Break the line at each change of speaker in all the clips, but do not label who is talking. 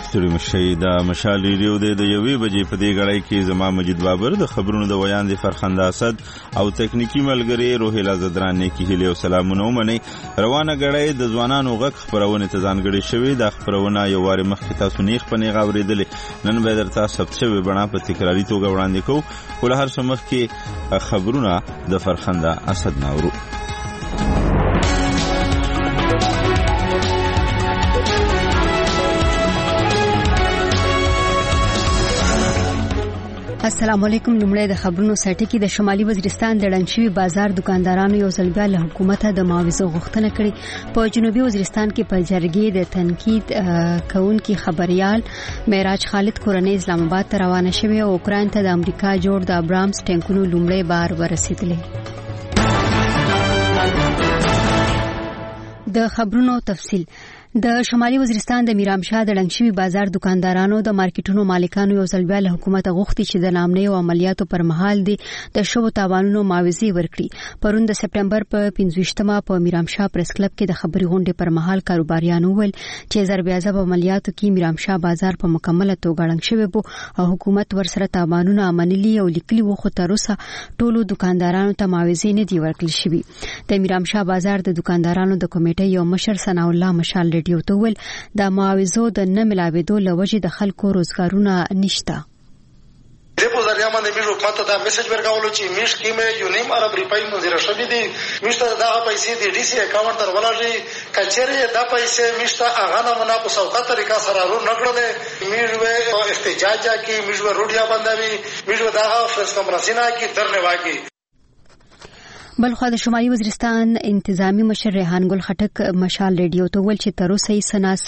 ستړي مشي د مشال ریډیو د 1 بجې په دې غړای کې زما مجید بابر د خبرونو د ویان د فرخنده اسد او تکنیکی ملګری روحیلا زدران کې هلي او سلامونه ومني. روانه غړای د ځوانانو غږ خبرونه ته ځانګړي شوی د خبرونه یو واره مخکې تاسو نیخ پنې غوړېدل نن به درته ثبت شوی بڼه په تکراری توګه وړاندې کوو. ول هر څه مخکې خبرونه د فرخنده اسد نورو.
السلام علیکم. لمړی د خبرونو سرټی کې د شمالي وزیرستان د ډنګشوي بازار دکاندارانو یو ځل بیا له حکومت د معاوضه غوښتنه کړې. په جنوبي وزیرستان کې په جرګې د تنقید کوونکي خبريال معراج خالد کورنۍ اسلام آباد ته روانه شوې او اوکراین ته د امریکا جوړ د ابرامز ټانکونو لمړی بار ورسېدلې. د خبرونو تفصیل. د شمالي وزیرستان د میرامشاه د ډنګشوي بازار دکاندارانو د مارکیټونو مالکانو یو ځل بیا له حکومت غوښتي چې د نامنۍ او عملیاتو پر مهال د شوو تاوانونو معاوضه ورکړي. پرون د سپټمبر په 15مه په میرامشاه پریس کلب کې د خبري غونډې پر مهال کاروباریانو ول چې ضربیازه عملیاتو کې میرامشاه بازار په مکمله توګه ډنګ شوی بو او حکومت ورسره تاوانونه عملي او لیکلي وو، خو تر اوسه ټولو دکاندارانو ته معاوضه نه دی ورکړل شوی. د میرامشاه بازار د دکاندارانو د کمیټې یو مشر ثنا الله مشال ریډیو ته ول د معاوضو د نه ملاوېدو لوجې د خلکو روزګارونه نشته.
په ځریه باندې موږ حکومت ته دا میسج ورکولو چې میش کیمه یو نیم ارب روپۍ منځره شوې دي. میشته دا پیسې د ډي سي اکاونټ تر ولري کچېره دا پیسې میشته هغه نه منا په سوکا طریقه سره رور نکړل. میږ احتجاج کی میږ روډیا باندې میږ دا فرس کمرسینا کی درنه واګي.
بلخو د شمالي وزیرستان انتظامی مشر ریحان ګل خټک مشال ریډیو ته ول چې تر اوسه یې سناس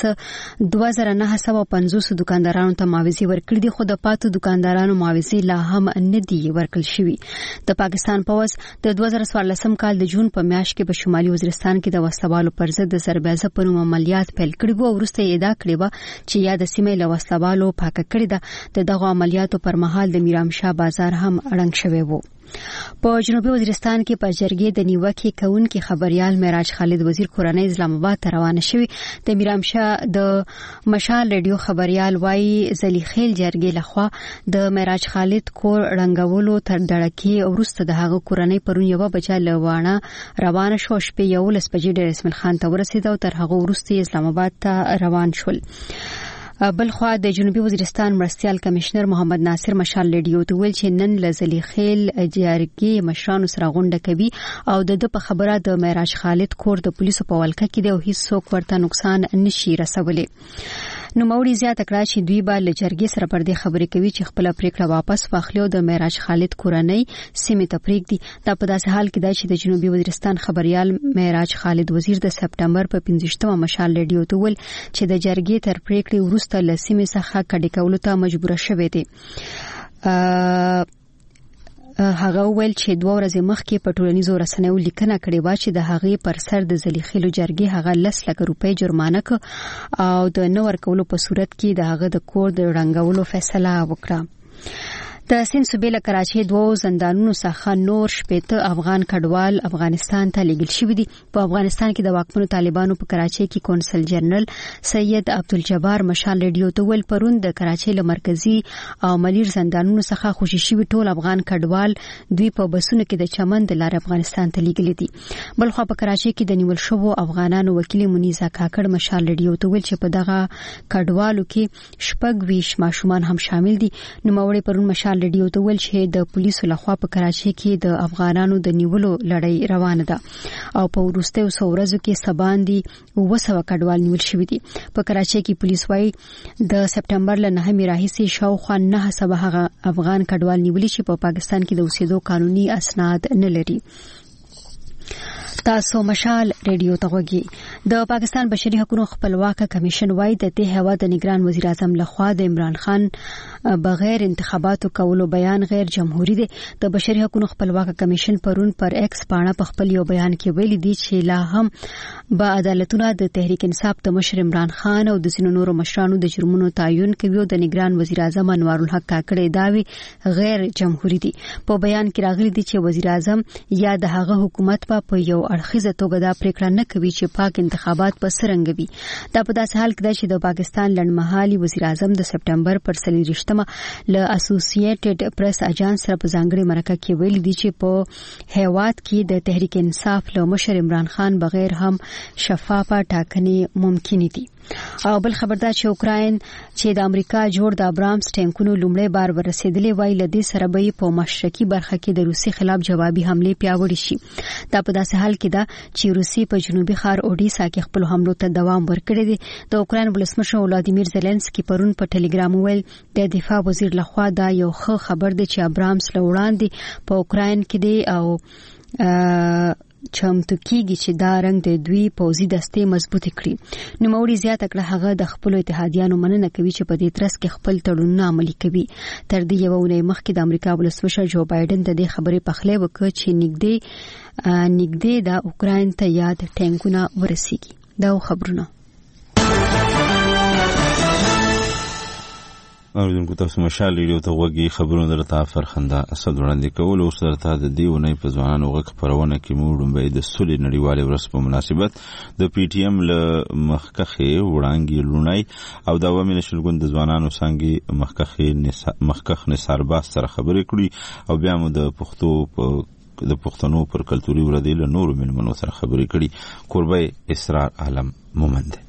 2950 دکاندارانو ته معاوضه ورکړي دي، خو د پاتو دکاندارانو معاوضه لا هم نه دی ورکړل شوی. د پاکستان پوز د 2014 کال د جون په میاشت کې په شمالي وزیرستان کې د وسلوالو پر ضد د ضربیازه په نوم عملیات پیل کړي وو. ورسته یې ادعا کړې و چې یا د سیمې له وسلوالو پاکه کړي ده. دغه عملیاتو پر مهال د میرامشاه بازار هم اړنګ شوی وو. په جنوبي وزیرستان کې په جرګې د نیوکې کوونکي خبريال معراج خالد وزیر کورنۍ اسلام آباد ته روانه شوی. د میرامشاه د مشال ریډیو خبريال وایي زلیخیل جرګې لخوا د معراج خالد کور رنګولو تر دړکې وروسته د هغه کورنۍ پرون یو بچا لوانه روانه شو. شپې 11 بجې د رسمل خان ته ورسېد او تر هغه وروسته اسلام آباد ته روان شول. بلخوا د جنوبي وزیرستان مرستيال کمشنر محمد ناصر مشال ریډیو ته ویل چې نن لزلی خیل جرګې مشرانو سره غونډه کوي او د په خبره د معراج خالد کور د پولیسو په ولکه کې د هیڅ څوک ورته نقصان نشي رسولي. نو موري زیاته کړه چې دوی به لجرګي سره پر دې خبرې کوي چې خپل پریکړه واپس واخلي او د معراج خالد کورنۍ سیمه ته پریږدي. دا په داسې حال کې دی چې د جنوبي وزیرستان خبريال معراج خالد وزیر د سپټمبر په 15مه مشال ریډیو ته ول چې د جرګې تر پریکړې وروسته لسیمه څخه کډې کولو ته مجبور شوی دی. هغه ویل چې 2 ورځې مخکې په ټولنیزو رسنیو لیکنه کړې و چې د هغې پر سر د زلیخیلو جرګې هغه 10 لک روپۍ جرمانه ک او د نو ورکولو په صورت کې د هغه د کور د رنګولو فیصله وکړه. د سند صوبې له کراچۍ 2 زندانونو څخه نور 80 افغان کډوال افغانستان ته لیږل شوي دي. په افغانستان کې د واکمنو طالبانو په کراچۍ کې کونسل جنرال سید عبدالجبار مشال ریډیو ته ول پرون د کراچۍ له مرکزی او ملیر زندانونو څخه خوشي شوي ټول افغان کډوال دوی په بسونو کې د چمن د لار افغانستان ته لیږل دي. بلخو په کراچۍ کې د نیول شوو افغانانو وکیل منیزه کاکړ مشال ریډیو ته ول چې په دغه کډوالو کې 26 ماشومان هم شامل دي. نو موري پرون مشال ریډیو ته ول چې د پولیسو لخوا په کراچۍ کې د افغانانو د نیولو لړۍ روانه ده او په وروستیو ورځو کې سباندي 200 کډوال نیول شوي دي. په کراچۍ کې پولیس وايي د سپټمبر له 9 راهیسې شاوخوا 9 هغه افغان کډوال نیولي چې په پاکستان کې د اوسېدو قانوني اسناد نه لري. تاسو مشال ریډیو ته وګورئ. د پاکستان بشري حقوقو خپلواک کمیشن وايي د دې هوا د نگران وزیر اعظم لخوا د عمران خان بغیر انتخاباتو کولو بیان غیر جمهوریت دی. د بشري حقوقو خپلواک کمیشن پرون پر ایکس باندې په خپل یو بیان کې ویلي دي چې لا هم با عدالتونه د تحریک انصاف د مشر عمران خان او د ځینو نورو مشرانو د جرمونو تعین کوي او د نگران وزیر اعظم انوار الحق کاکړ داوی غیر جمهوریت دي. په بیان کې راغلي دي چې وزیر اعظم یا د هغه حکومت په یو یو اړخیزه توګه دا پریکړه نه کوي چې پاک انتخابات په څرنګه وي. دا په داسې حال کې ده چې د پاکستان لړمحالي وزیر اعظم د سپټمبر پر 24مه له اسوسییټډ پریس اجانس سره په ځانګړي مرکه کې ویلي دي چې په هیواد کې د تحریک انصاف له مشر عمران خان بغیر هم شفافه ټاکنې ممکن دي. او بل خبردار چې اوکراین چې د امریکا جوړ د ابرامز ټانکونو لومړی بار ورسېدلې وای لدې سره به په مشرقي برخه کې د روسي خلاف جوابي حمله پیاوړې شي. دا په داسې حال کې ده چې روسي په جنوبي ښار اوډیسا کې خپل حملو ته دوام ورکړی دی. د اوکراین ولسمشر ولادیمیر زيلنسکي پرون په ټلګرام ویل د دفاع وزیر لخوا دا یو ښه خبر دی چې ابرامز له وړاندې په اوکراین کې دی او چمتو کیږي چې دا رنګ د دوی پوځي دستې مضبوطې کړي. نو موري زیاته کړه هغه د خپل اتحادیانو مننه کوي چې په دې ترڅ کې خپل تړونونه عملي کوي. تر دې یو ونې مخکې د امریکا ولسمشر جو بایدن د دې خبرې پخلی وکړ چې نږدې د اوکراین ته یاد ټانکونه ورسیږي. دا خبرونه
اوریدونکو تاسو مشال ریډیو ته وګورئ. خبرونه درته فرخنده اسد وړاندې کول او سره ته د دې ونې په ځوانانو غږ خبرونه کې مو ډومبې د سولې نړیوالې ورځ په مناسبت د پی ټی ایم له مخکخې وړاندې لونای او د عوامي نشل ګوند د ځوانانو څنګه مخکخ نثار باس سره خبرې کړې او بیا مو د پښتنو پر کلتوري ورځې له نورو ملمنو سره خبرې کړې. قربای اسرار عالم مومند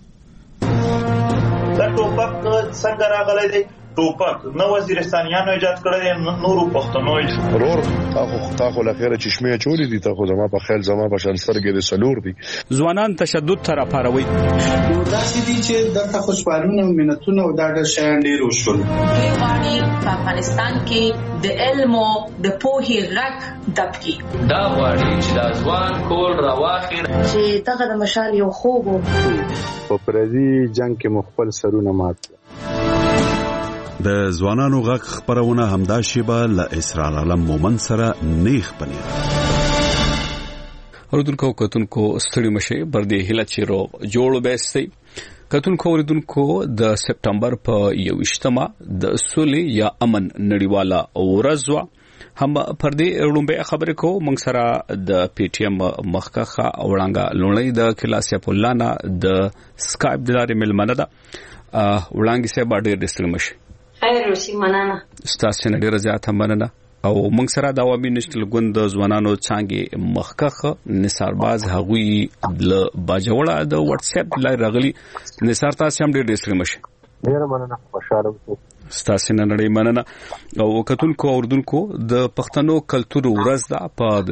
دا ټوپک څنګه راغلی دی؟ ټوپک نو وزیرستانیانو ایجاد کړی، نورو پښتنو
ورور تاخو لخيره چشمه چولې دي، تاخو زما په خیال زما په شان سترګې د سلور دي.
ځوانان تشدد تر پاروي
نو داسې دي چې دغه خوشحالونه او منتونه او دا د شان ډیر وشول.
په افغانستان کې د علم او د پوهې رک دبکی
دا غواړي چې د ځوان کول راواخیر
چې دغه د مشال یو خوب
په پردي جنگ کې مخبل سرونه مات.
د ځوانانو غږ خبرونه همدا شیبه له اسرار عالم مومن سره نیخ پنیر.
اوردونکو کتونکو ستړي مشه بر دې هله چیرو جوړ بیسي کتونکو اوردونکو د سپټمبر په 21مه د سولې یا امن نړیواله ورځ هم پر دې وړاندې خبرې کو موږ سره د پی ټی ایم مخکخه وړاندې لونی د کلاسیا پولانا د سکایپ د لارې ملمنه ده وړاندې سه باندې ډیسټل مشه
خیر روسی مننه
ستاسو نه ډیره زیاته مننه. او موږ سره د عوامي نشل ګوند د ځوانانو څنګه مخکخه نثار باز هغوی له باجوړه د واتس اپ لای راغلي. نثار تاسو هم ډیر ډیسټل مشه
ډیره مننه، خوشاله اوسئ.
ستاسو نه نړۍ مننه. او کتونکو اوردونکو د پښتنو کلتور ورځ ده په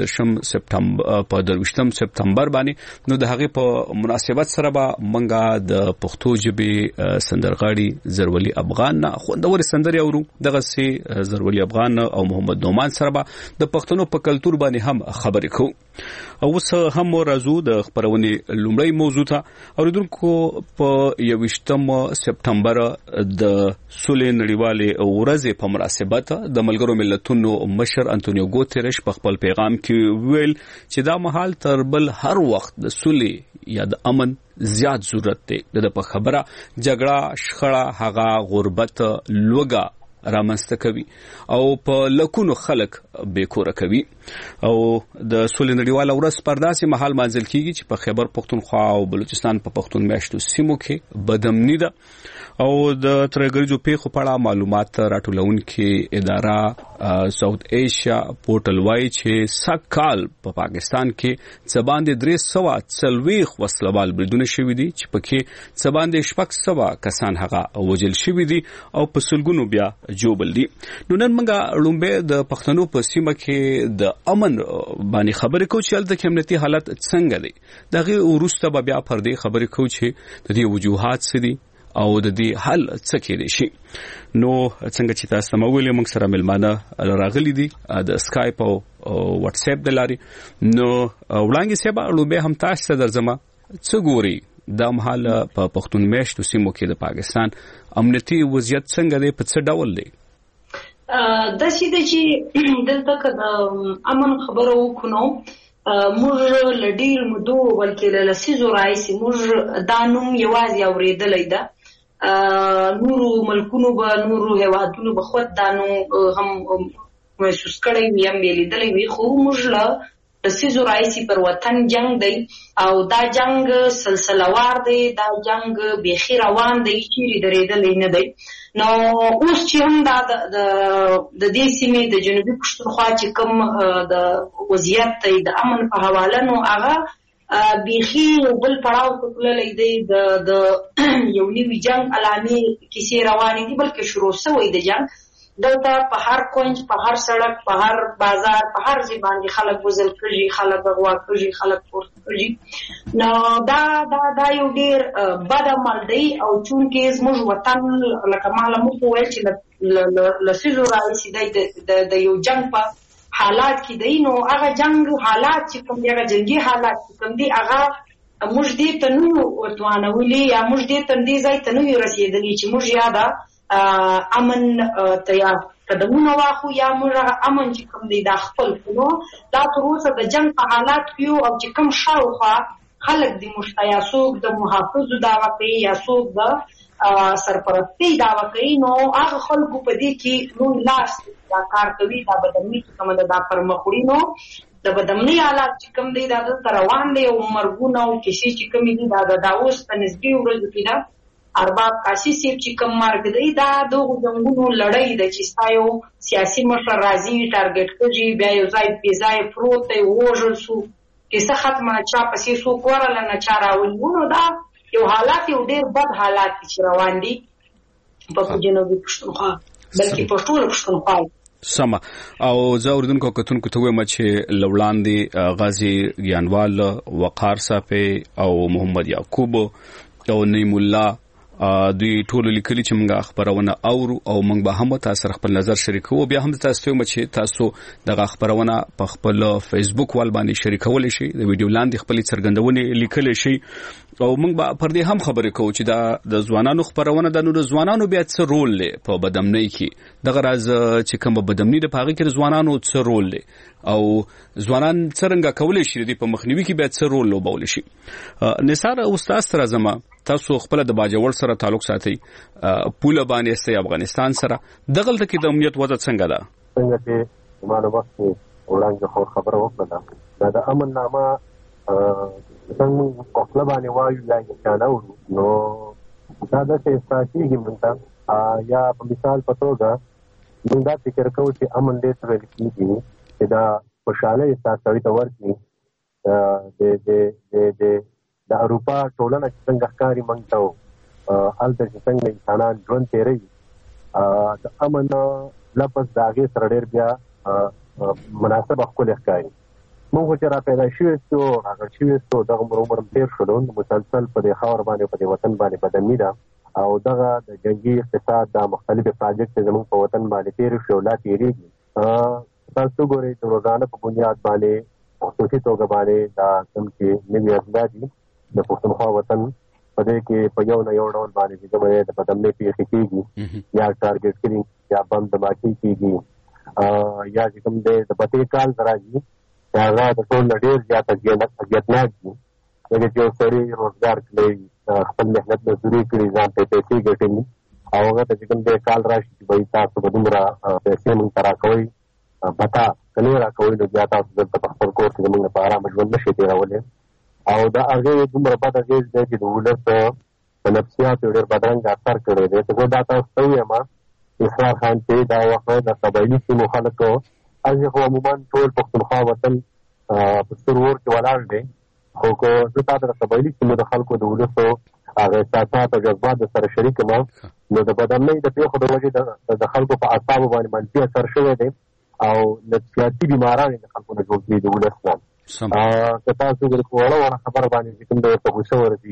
20 سپټمبر باندې. نو د هغه په مناسبت سره به منګه د پښتو ژبې سندرغاړي زرولي افغان نه خوندور سندري اورو. دغه سي زرولي افغان او محمد نومان سره به د پښتنو په کلتور باندې هم خبرې کوو. او اوس هم راځو د خبرونې لومړی موضوع ته. اوریدونکو په 21 سپټمبر د سولې نړیوالې ورځ په مناسبت د ملګرو ملتونو مشر انټونیو ګوتریش په خپل پیغام کې ویل چې دا مهال تر بل هر وخت د سولې یا د امن زیات ضرورت دی. د په خبره جګړه شخړه هغه غربت لوګه رامنځته کوي او په لکونو خلک بیکوره کوي. او د سولې نړیواله ورځ پر داسې مهال منځل کیږي چې په خیبر پختونخوا او بلوچستان په پختون میاشتو سیمو کې بدامني ده. او د ترګریزو پیښو په اړه معلومات راټولونکې اداره ساوث ایشیا پورټل وایي چې سکهال په پاکستان کې څباندې 340 وسلوال بریدونه شوي دي چې پکې څباندې 600 کسان هغه وژل شوي دي او په سلګونو بیا جوبل دي. نو نن موږ لومبه د پښتنو په سیمه کې د امن باندې خبرې کوو چې هلته کې امنیتي حالت څنګه دی. دغه وروسته بیا پر دې خبرې کوو چې د دې وجوهات څه دي او د دې حل څه کېدی شي. نو څنګه چې تاسو ته ویلم موږ سره ملمانه راغلي دي د سکایپ او واتس اپ د لاري. نو وړاندې سبا لوبه هم تاسو ته درځم څه ګوري د مهال په پښتون میشتو سیمو کې د پاکستان امنیتي وضعیت څنګه دی، په څه ډول دی؟
د سیده چې دلته د امن خبرو وکړو موږ لډیر مدو ولکه لسیزو راځي موږ دانوم یوازې اوریدلې ده. نورو ملکونو به نورو هوادونو به خود دانو هم محسوس کړی وي هم لیدلې وي، خو موږ له د سيزو رئیسي پر وطن جنگ دی او دا جنگ سلسلوار دی، دا جنگ بیخي روان دی، چیرې درېدلی نه دی. نو اوس چې هم دا د دې سیمې د جنوبي پښتونخوا چې کوم د وضعیت دی د امن په حواله، نو هغه بیخي یو بل پړاو ته تللی دی، د یو نوي جنگ علامې کیسې روانې دي، بلکې شروع شوی د جنگ. دلته په هر کونج، په هر سړک، په هر بازار، په هر ځای باندې خلک وژل کېږي، خلک اغوا کېږي، خلک پورته کېږي. نو دا یو ډېر بد عمل دی او چونکې زموږ وطن لکه ما له مخکې ویل چې له څیزو راهیسې دی د یو جنګ په حالات کې دی، نو هغه جنګ حالات چې کوم دي، هغه جنګي حالات چې کوم دي، هغه موږ دې ته نه یو توانولي یا موږ دې ته دې ځای ته نه یو رسېدلي چې موږ یا دا امن ته یا قدمونه واخو یا موږ هغه امن چې کوم دی دا خپل کړو. دا تر اوسه د جنګ په حالات کې یو او چې کوم شاوخوا خلک دي موږ یا څوک د محافظو دعوه کوي یا څوک د سرپرستۍ دعوه کوي، نو هغه خلکو په دې کې لوی لاس دا کار کوي، دا بدامني چې کومه ده دا پرمخ وړي. نو د بدامني حالات چې کوم دی دا دلته روان دی او مرګونه او کیسې چې کومې دي دا اوس په نسبي ورځو کې ده. ارباب قاسي صاحب چې کوم مرګ دی دا دغه جنګونو لړۍ ده چې ستا یو سیاسي مشر راځي ټارګټ کوي، بیا یو ځای بې ځایه پروت دی ووژل سو، کیسه ختمه چا پسې څوک ورله نه چا راولي. نو دا یو حالات یو ډېر بد حالات چې روان دي په جنوبي پښتونخوا بلکې په ټوله پښتونخوا.
سمه او زه اوریدونکو کتونکو ته وایم چې لوړاندې غازی ګیانوال، وقار صاحب او محمد یعقوب او نعیم الله دوی ټول لیکلي چې موږ خبرونه اورو او موږ به هم تاسو خپل نظر شریکو. بیا هم تاسو ته چې تاسو دغه خبرونه په خپل فیسبوک وال باندې شریکول شي، د ویډیو لاندې خپل څرګندونې لیکل شي او موږ به پر دې هم خبرې کوو چې دا د ځوانانو خبرونه د نور ځوانانو بیا څه رول لري په بدامنۍ کې، دغه راز چې کوم بدامنۍ د پاغي کې ځوانانو څه رول لري او ځوانان څنګه کولای شي د په مخنیوي کې بیا څه رول لوبول شي. نثار استاد سره زما تاسو خپل د باجوړ سره تعلق ساتي، پوله باندې استي افغانستان سره دغلت کې د امنیت وضع څنګه ده؟
څنګه چې معلومات وخت وړاندې خبره وکړه دا امن نامه څنګه په خپل باندې وایو یا څنګه نو دا د سیاسي ګمنتا یا په مثال په توګه موږ دا فکر کوو چې امن دې سره لیکي چې دا خوشاله ساتوي ته ورته د اروپا ټولنه چې څنګه ښکاري موږ ته هلته چې څنګه انسانان ژوند تېروي د امن لفظ د هغې سره ډېر بیا مناسب ښکلی ښکاري. موږ چې را پیدا شوي یو هغه شوي یو دغه عمر تېر شولو مسلسل په دې خاور باندې په دې وطن باندې بدامني ده او دغه د جنګي اقتصاد دا مختلفې پراجکټ زموږ په وطن باندې تېر شو لا تېرېږي. تاسو ګورئ د روزانه په بنیاد باندې خصوصي توګه باندې دا کوم چې نوي اسناد دي د پښتونخوا وطن په دې کې په یو نه یو ډول باندې چې کومه د بدامنۍ پیښې کېږي یا ټارګټ کېږي یا بم دماکي کېږي یا چې کوم د بتې کال راځي هغه د ټول نه ډېر زیات اذیتناک دي. لکه چې یو سړی روزګار کړی خپل محنت مزدوري کړي ځان ته پیسې ګټلي او هغه ته چې کوم د کال راشي چې وایي تاسو به دومره پیسې موږ ته راکوئ بتا که نه راکوئ نو بیا تاسو دلته په خپل کور کې زموږ نه په ارامه ژوند نشئ تېرولی او دا هغې دومره بد اغېز دی چې د ولس په نفسیاتو ډېر بدرنګه اثر کړی دی. زه دا تاسو ته ویم اسرار خان چې دا وخت د قبایلي سیمو خلکو هغې خو عموما ټول پښتونخوا وطن په ستر اور کې ولاړ دی، خو که زه تا د قبایلي سیمو د خلکو د ولسو هغه احساسات او جذبات د سره شریک یم نو د بدامنۍ د پیښو د وجې د خلکو په اعصابو باندې منفي اثر شوی دی او نفسیاتي بیماران د خلکو نه جوړ کړي د ولس نه. که تاسو د وړه خبره باندې چې کوم د غوسه ورځي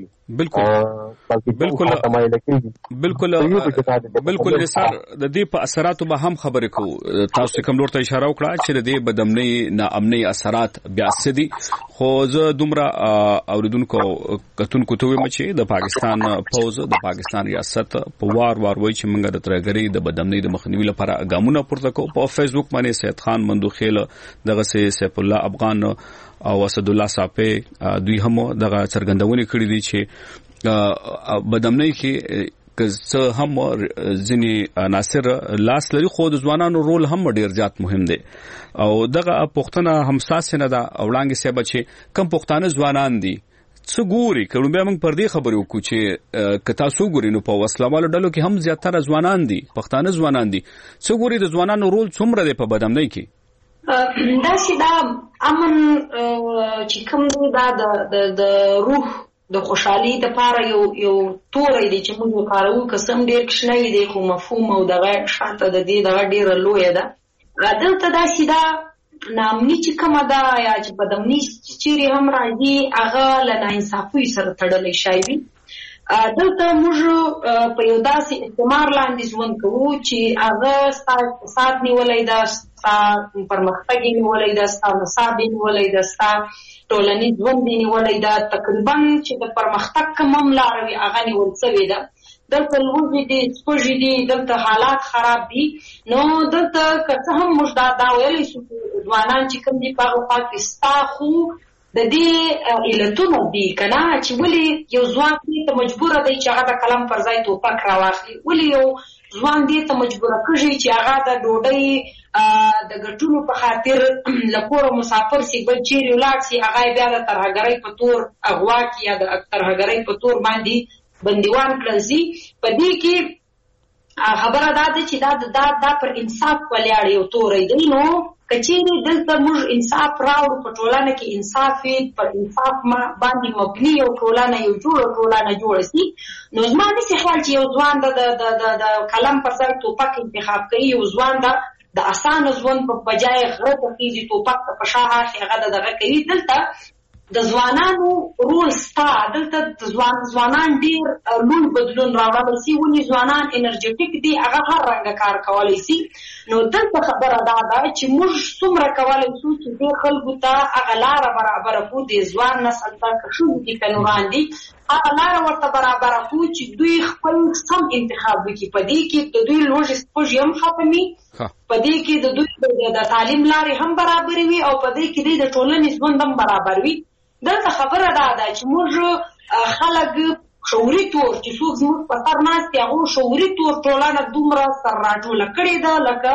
بالکل نثار د دې په اثراتو به هم خبرې کوو. تاسو کوم لور ته اشاره وکړه چې د دې بدامنۍ ناامنۍ اثرات بیا څه دي، خو زه دومره اوریدونکو کتونکو ته وایم چې د پاکستان پوځ د پاکستان ریاست په وار وایي چې موږ د ترګرۍ د بدامنۍ د مخنیوي لپاره ګامونه پورته کوو. په فیسبوک باندې سید خان مندوخیل دغه سیف الله افغان او اسد الله صاحب دوی هم دغه څرګندونه کړې دي چې بدامنۍ کې که هم ځینی عناصر لاس لري خو د ځوانانو رول هم ډیر زیات مهم دی او دغه پښتنه همساس نه دا وړاندې سبا چې کم پښتانه ځوانان دي څو ګوري کله به موږ پر دې خبرې وکړو چې کتا سو ګوري نو په وسلوالو ډلو کې هم زیاتره ځوانان دي پښتانه ځوانان دي څو ګوري د ځوانانو رول څومره دی په بدامنۍ کې
دا چې دا امن چې کوم دی دا د روح د خوشحالي لپاره یو توري دی چې موږ کارو قسم ډیر کښنوي دی خو مفهوم او دغه شاته د دې دغه ډیره لوی ده دلته دا چې دا نامني چې کومه ده یا چې بدامني چیرې هم راځي هغه له ناانصافۍ سره تړلی شی وي دلته موږ په یو داسې استعمار لاندې ژوند کوو چې هغه ستا اقتصاد نیولی ده ستا پرمختګ یې نیولی ده ستا نصاب یې نیولی ده ستا ټولنیز ژوند یې نیولی ده تقریبا چې د پرمختګ کوم هم لاره وي هغه نیول سوې ده دلته لوږې دي سپږې دي دلته حالات خراب دي نو دلته که څه هم موږ دا ویلی شو ځوانان چې کوم دي په هغه خوا کې ستا خو د دې علتونه دي که نه چې ولې یو ځوان دې ته مجبوره دی چې هغه د قلم پر ځای توپک راواخلي ولې یو ځوان دې ته مجبوره کېږي چې هغه د ډوډۍ د ګټلو په خاطر له کوره مسافر سي بل چیرې ولاړ سي هغه بیا د ترهګرۍ په تور اغوا کړي یا د ترهګرۍ په تور باندې بندیوان کړل شي په دې کې خبره دا ده چې دا پر انصاف ولاړ یو توری دی نو که چیرې دلته موږ انصاف راوړو په ټولنه کې انصاف پر انصاف باندې مبني یو ټولنه یو ټولنه جوړه شي نو زما نسي خیال چې یو ځوان د قلم پر ځای توپک انتخاب کوي یو ځوان د اسانه ژوند په بجای غره ته خېږي توپک ته په شا اخلي هغه دغه کوي دلته د ځوانانو رول ستا دلته د ځوانان ډیر لوی بدلون راوړلی سي ولې ځوانان انرژیټیک دي هغه هر رنګه کار کولی سي نو دلته خبره دا ده چې موږ څومره کولی شو چې دې خلکو ته هغه لاره برابره کړو د ځوان نسل ته که ښځې دي که نوران دي هغه لاره ورته برابره کړو چې دوی خپل سم انتخاب وکړي په دې کې د دوی لوږې سپږې هم ختمي په دې کې د دوی د تعلیم لارې هم برابرې وي او په دې کې د ټولنې ژوند هم برابر وي دلته خبره دا ده چې موږ خلک شعوري طور چې څوک زموږ په سر ناست دي هغو شعوري طور ټولنه دومره سر راټوله کړې ده لکه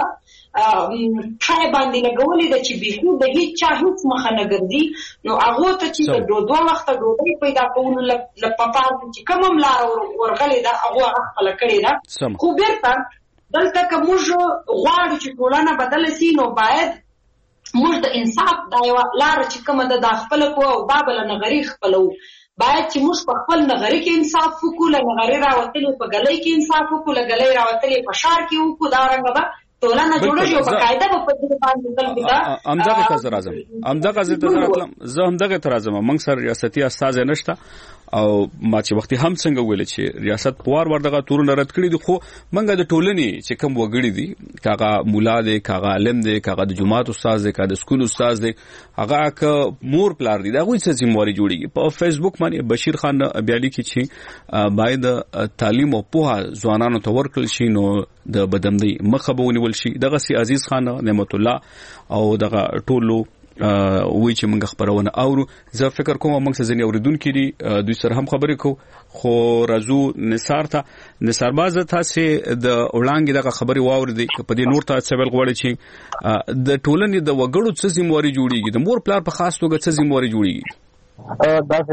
چای باندې لګولې ده چې بیخي د هېڅ چا هېڅ مخه نه ګرځي نو هغو ته چې د دوه وخته ډوډۍ پیدا کولو لپاره چې کوم هم لاره ورغلې ده هغو هغه خپله کړې ده خو بېرته دلته که موږ غواړو چې ټولنه بدله سي نو باید موږ د انصاف دا یوه لاره چې کومه ده دا خپله کړو او دا به له نغري خپله وو باید چې موږ په خپل نغري کې انصاف وکړو له نغري راوتلې په ګلۍ کې انصاف وکړو له ګلۍ راوتلې په ښار کې وکړو دا رنګه به ټولنه جوړه شي او په قاعده به په دې باندې خلکو ته
همدغه ته راځم همدغه ته راتلم زه همدغه ته راځم موږ سره ریاستي استازی نشته او ما چې وختي هم څنګه ویل چې ریاست پوار وردغه تورونه رد کړی دي خو منګه د ټولنې چې کوم وګړي دي کاغه مولا دی کاغه عالم دی کاغه د جماعت استاد دی کاغه د سکول استاد دی هغه ک مور پلار دی دا غوښ څه ذمہواری جوړیږي په فیسبوک باندې بشیر خان بیالي کې چې باید تعلیم او پوهه ځوانانو ته ورکړل شي نو د بدمدی مخه به ونیول شي دغه سي عزیز خان نعمت الله او دغه ټولو وی چې موږ خبرونه اورو زه فکر کوم موږ څه ځنی اوریدونکو دي دوی سره هم خبرې کو خو رازو نثار باز تاسو د وړاندې دغه خبري واوریدي په دې نور ته څه ویل غواړي چې د ټولنې د وګړو څه ذمہواری جوړیږي د مور پلار په خاص توګه څه ذمہواری جوړیږي
دا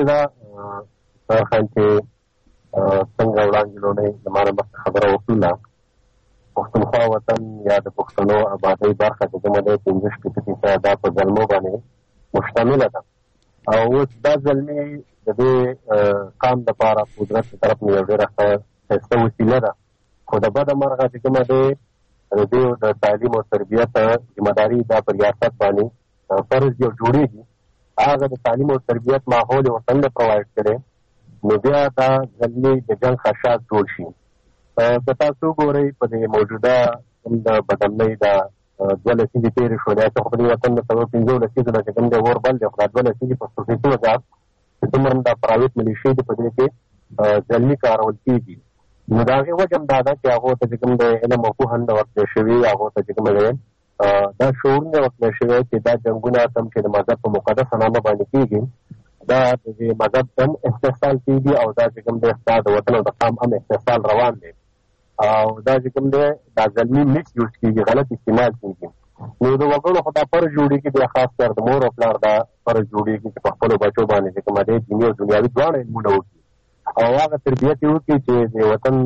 څه چې څنګه وړاندې لونه زموږ خبره وکړه پښتونخوا وطن یا د پښتنو آبادی برخه چې کومه ده 15% دا په ظلمو باندې مشتمل ده او اوس دا ظلمي د دې قام لپاره قدرت طرف نه ډیره ښه وسیله ده خو د بده مرغه چې کومه ده د دې د تعلیم او تربیت ذمہداري دا پر ریاست باندې فرض یو جوړیږي هغه د تعلیم او تربیت ماحول وطن له پرووایډ کړي نو بیا دا ظلمي د جنگ خشاک جوړ شي که تاسو ګورئ په دې موجوده د بدلۍ دا دوه لسیزې تېرې شولې چې خو په دې وطن د 15 لسیزو نه چې کوم دی اور بل دی خو دا دوه لسیزې په خصوصي توګه چې څومره دا پرایویټ ملیشې دي په دې کې ظلمي کارول کېږي نو د هغې وجه هم دا ده چې هغو ته چې کوم دی علم او پوهه نه ورکړی شوي هغو ته چې کوم دی دا شعور نه ورکړی شوی چې دا جنګونه کوم چې د مذهب په مقدسه نامه باندې کېږي دا د مذهب هم استحصال کېږي او دا چې کوم دی ستا د وطن او د قام هم استحصال روان دی او دا چې کوم دی دا ظلمي مس یوز کېږي، غلط استعمال کېږي. نو د وګړو خو دا فرض جوړېږي، بیا خاص کر د مور او پلار دا فرض جوړېږي چې په خپلو بچو باندې چې کومه دی دیني او دنیاوي دواړه علمونه وکړي او هغه تربیت یې وکړي چې د وطن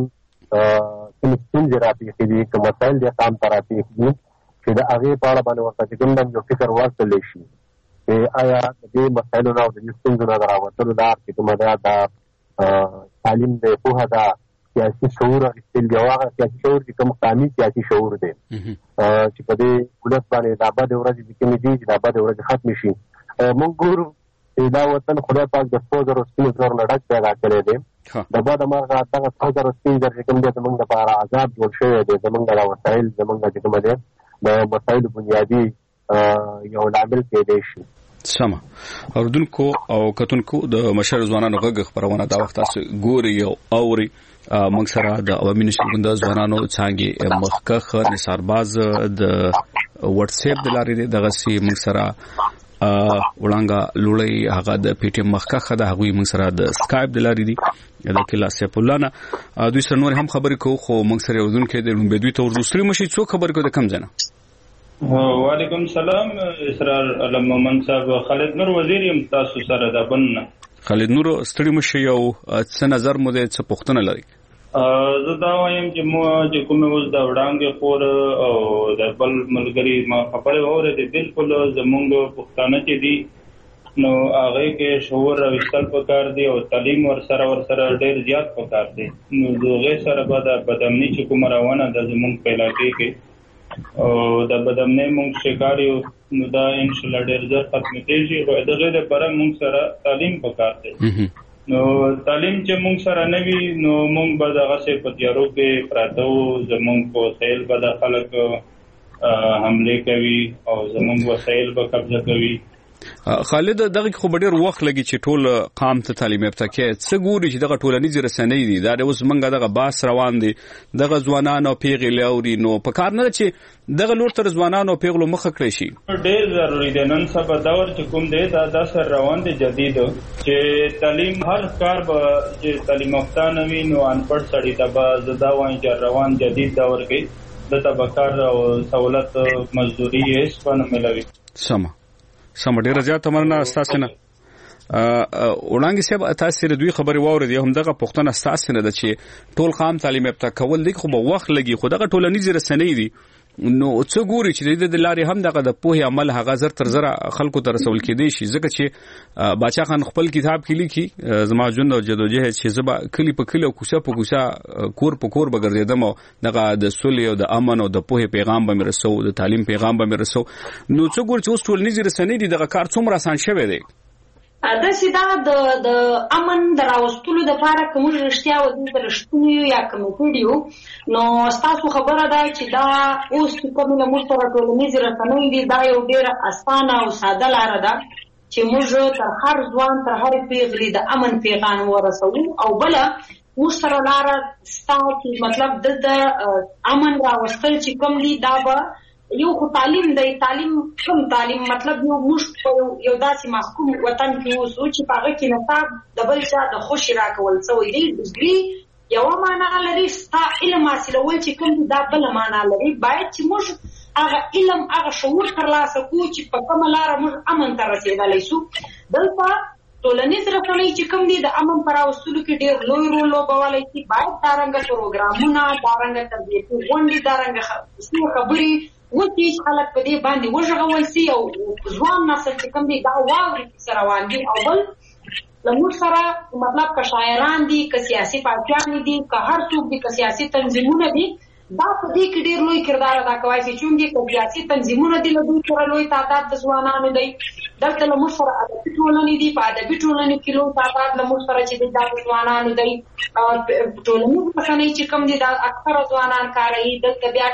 کومې ستونزې راپېښې دي، کوم مسایل د قام ته راپېښ دي چې د هغې په اړه باندې ورته چې کوم یو فکر ورکړلی شي چې آیا د دې مسایلو نه او د دې ستونزو نه د راوتلو لار چې کومه ده دا تعلیم دی، پوهه ده، سیاسي شعور اخیستل دی او هغه سیاسي شعور چې کوم قامي سیاسي شعور دی چې په دې ولس باندې دا بدې ورځې چې کومې دي چې دا بدې ورځې ختمې شي. موږ ګورو چې دا وطن خدای پاک د 2000 نه ډک پیدا کړی دی. د بده مرغه دغه 2003 چې کوم دی زموږ لپاره عذاب جوړ شوی دی، زموږ د وسایل زموږ چې کومه دی د مسایلو بنیادي یو لامل کېدی شي.
سمه اوردونکو او کتونکو د مشر ځوانانو غږ خبرونه دا وخت تاسو ګوري او اوري موږ سره د عوامي نشګوند ځوانانو څنګه مخکخ نثارباز د واتس اپ د لارې دغه سي موږ سره وړانګه لولې هغه د پی ټی ایم مخکخ د هغوی موږ سره د سکایپ د لارې دي د کلا سیف الله نه دوی سره نور هم خبرې کوو خو موږ سره ودونکو د لومبدوی تور دوستري مشي څو خبرې کوو د کم ځنه.
وعلیکم سلام اسرار علم مومن صاحب، خالد نور وزیر یم تاسو سره د بننه.
خالد نور ستړي مشه یو څه نظر مو دې څه پوښتنه لري؟
زه دا وایم چې مو چې کومه اوس د وړاندې خور او د بل ملګری ما خبره اورېدې بالکل زمونږ پښتانه چې دي نو هغه کې شعور راوستل پکار دي او تعلیم ورسره ډېر زیات پکار دي. نو دغه سره به د بدامني چې کوم روانه د زمونږ په علاقې کې او د بدامنۍ مونږ شکار یو نو دا ان شاء الله ډېر ژر ختمېږي. دغه لپاره مونږ سره تعلیم پکار دی. نو تعلیم چې مونږ سره نه وي نو مونږ به دغه څه په تیارو کې پراته وو، زمونږ په وسایل به د خلک حمله کوي او زمونږ وسایل به قبضه کوي.
خالد دغه خو ډېر وخت لګي چې ټول قام ته تعلیم یافته کې څه ګوري چې دغه ټولنیز رسنۍ دي دا اوس منګه دغه باس روان دي دغه ځوانان او پیغلې لوري نو په کار نه چې دغه لور تر ځوانان او پیغلو مخه کړی شي.
ډېر ضروری دی نن سبا دور چې کوم دی دا سر روان دي جدید چې تعلیم هر کار به چې تعلیم یافته نه وي نو انپړ سړی ته به زدا وایي چې روان جدید دور کې د تبکار او سہولت مزدوري هیڅ نه ملوي.
سم ډیره زیاته مننه تاسو نه وړاندې سبا تاسو دوی خبري واورید هم دغه پښتنه تاسو نه د چې ټول قام تعلیم یافته کول دي خو به وخت لګي خو دغه ټولنیز رسنۍ دي نو څه ګوري چې د لارې هم دغه د پوهې عمل هغه زر تر زره خلکو ته رسول کېدی شي ځکه چې باچا خان خپل کتاب کې لیکي زما ژوند او جدوجهد چې زبا کلی په کلی او کوڅه په کوڅه کور په کور بګرځیدم او دغه د صلح او د امن او د پوهې پیغام به مې رسو د تعلیم پیغام به مې رسو نو څه ګوري چې اوس ټولنیز رسنۍ دي دغه کار څومره آسان شوی دی.
دا چې دا د امن د راوستلو دپاره که موږ رښتیا ودې د رښتونو یو یا کمیټډ یو نو ستاسو خبره ده چې دا اوس چې کومې له موږ سره ټولنیزې رسنۍ دي دا یو ډېره اسانه او ساده لاره ده چې موږ تر هر ځوان تر هرې پیغلې د امن پیغام ورسوو او بله موږ سره لاره ستا چې مطلب د امن راوستل چې کوم دي دا به یو خو تعلیم دی کوم تعلیم مطلب موږ یو داسې محکوم وطن کې اوسو چې په هغه کې نصاب د بل چا د خوشي راکول شوی دی. ډیګري یوه معنا لري ستا علم حاصلول چې کوم دا بله معنا لري باید چې موږ هغه علم هغه شعور ترلاسه کړو چې په کومه لاره موږ امن ته رسېدلی شو. دلته ټولنیز رسنۍ چې کوم دي د امن په راوستلو کې ډېر لوی رول لوبولی شي. باید دارنګه پروګرامونه دارنګه تربیتي غونډې دارنګه خبرې وتی خلک په دې باندې وژغول سي او ځوان نسل چې کوم دي دا واوري سره روان دي او بل لمر سره مطلب که شاعران دي که سیاسي پارټیان دي که هر څوک دي که سیاسي تنظیمونه دي دا په دې کې ډېر لوی کردار ادا کوي چې چونګې که سیاسي تنظیمونه دي له دوی سره لوی تعداد د ځوانانو دی. دلته لمر سره ادبي ټولنې دي په ادبي ټولنې کې لوی تعداد لمر سره چې د ځوانانو دی. ټولنیز رسنۍ چې کوم دي دا اکثره ځوانان کاروي. دلته بیا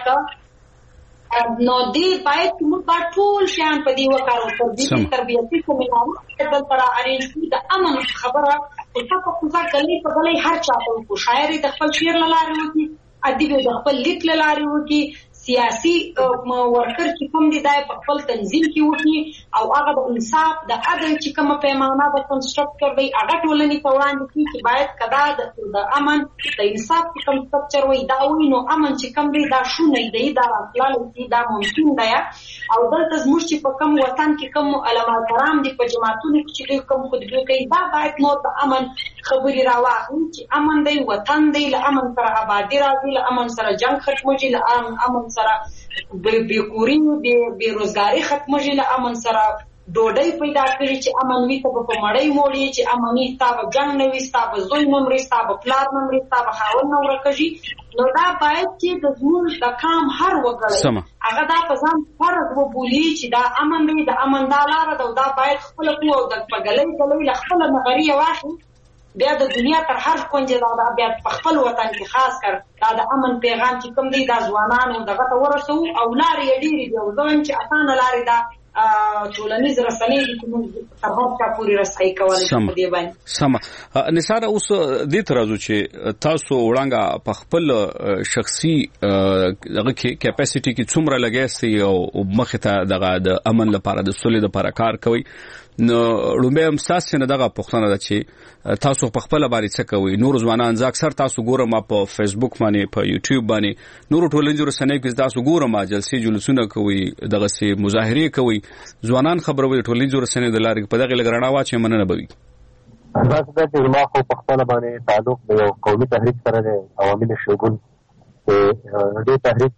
نو دی باید موږ ټول شیان په دې وکړو تربیتي کومینارو دلته را ارینج کړي د امن خبره کوڅه کلی په کلی هر چا په شاعري د خپل شعر له لارې وکړي ادیب د خپل لیک له لارې وکړي سیاسي ورکر چې کوم دي دا په خپل تنظیم کې وکړي او هغه د انصاف د عدل چې کومه پیمانه د کنسټرکټ کوي هغه ټولنې ته وړاندې کړي چې باید کدا د امن د انصاف چې کوم سټرکچر وي دا وي نو امن چې کوم دی دا شونه دی دا راتلل دا ممکن دی او دلته زموږ چې په کوم وطن کې کوم علما کرام دي په جماعتونو کې چې کوم خطبه کوي دا باید نو د امن خبري راوړي چې امن دی وطن دی له امن سره آبادی راځي له امن سره جنگ ختمږي له امن سره بیکوري بیروزګاری ختمږي له امن سره ډوډۍ پیدا کړي چې امن وي ته په مړی موړي چې امني تاسو جنگ نه وي تاسو زوی نمرې تاسو پلار نمرې تاسو خاون نو ورکړي نو دا باید چې د زموږ د کام هر وګړي هغه دا په ځان فرض وبولي چې دا امن دی د امن دا لاره ده دا باید خپل قوت او د پګلې خپل نغري واخلي بیا د دنیا تر هر کونج دا بیا په خپل وطن کې خاص کر دا د امن پیغام چې کوم دی دا ځوانانو دغه ته ورسو او لارې ډېری دی ځون چې اسانه لارې دا ټولنیز رسنۍ چې موږ تر هغه پورې رسای کولای شو په دې باندې
سم نثار اوس دې ترازو چې تاسو وړاندې په خپل شخصي دغه کې کیپاسټي کې څومره لګیاسي او مخ ته دغه د امن لپاره د سولې لپاره کار کوي نو لومبه هم تاسو نه دغه پوښتنه ده چې تاسو په خپل باندې څه کوي نور ځوانان ځکه اکثر تاسو ګورم په فیسبوک باندې په یوټیوب باندې نور ټولنیز رسنۍ کې تاسو ګورم جلسې جلوسونه کوي دغه سي مظاهره کوي ځوانان خبروي ټولنیز رسنۍ د لارې په دغه لګرانه واچې مننه بوي
تاسو د علما خو په خپل باندې تعلق د یو قومي تحریک سره د عوامل شګون دې تحریک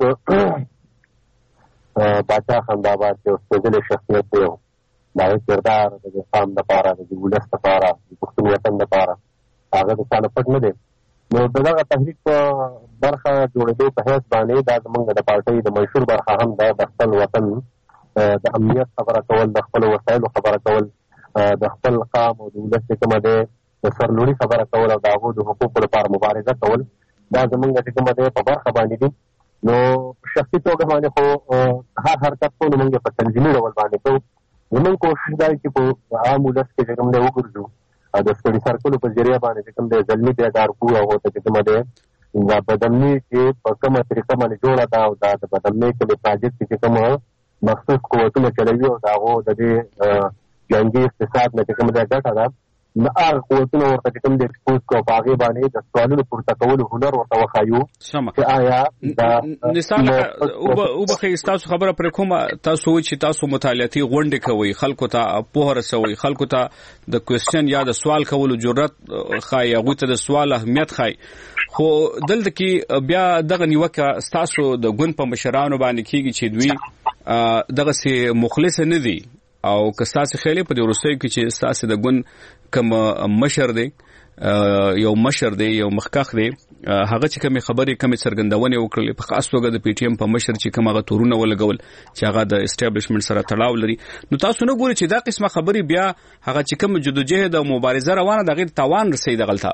باچا خنداباد یو ستل شخصیت دی دا کردار د قام د پاره د ولس د پاره د پښتون وطن د پاره هغه د څه پټ نه دی نو دغه تحریک په برخه جوړېدو په هیڅ باندې دا زمونږ د پارټۍ د منشور برخه هم د خپل وطن د امنیت خبره کول د خپل وسایلو خبره کول د خپل قام او د ولس کومه د سرلوړي خبره کول او د هغو د حقوقو لپاره مبارزه کول دا زمونږ د کومه د په برخه باندې دي نو شخصي توګه باندې خو هر حرکت کو موږ په تنظیمي ډول باندې کوو زموږ کوشش دا چې په عام ولس کې کوم دی وګرځو د سټډي سرکل په ذریعہ باندې کوم دی ځلني بیدار کو او ته کوم دی دا بدلنی چې په کومه طریقه باندې جوړه دا او دا د بدلنی کې پروژې چې کوم مخصوص قوتونه چلوي او دا هغه د جنگي اقتصاد نه کوم دی ګټه ده نه هغه قوتونه ورته کوم دی ایکسپوز کو باغې باندې د سوالونو پورته کولو هنر ورته وخایو چې آیا دا
نثار او بخې تاسو خبره پر کومه تاسو چې تاسو مطالعاتي غونډې کوي خلکو ته په رسوي خلکو ته د کوېسچن یا د سوال کولو جرأت خای هغه ته د سوال اهمیت خای خو دلته کې بیا دغه نیوکه تاسو د ګوند په مشرانو باندې کیږي چې دوی دغه سي مخلص نه دي او که تاسو خېلې په روسي کې چې تاسو د ګوند کوم مشر دی یو مشر دی یو مخکخ دی هغه چې کوم خبرې کوم څرګندونه وکړلې په خاص توګه د پی ټی ایم په مشر چې کوم هغه تورونه ولګول چې هغه د اسټابلیشمنت سره تړاو لري نو تاسو نه ګوري چې دا قسمه خبرې بیا هغه چې کوم جدوجہد او مبارزه روانه د غیر توان رسید غلطه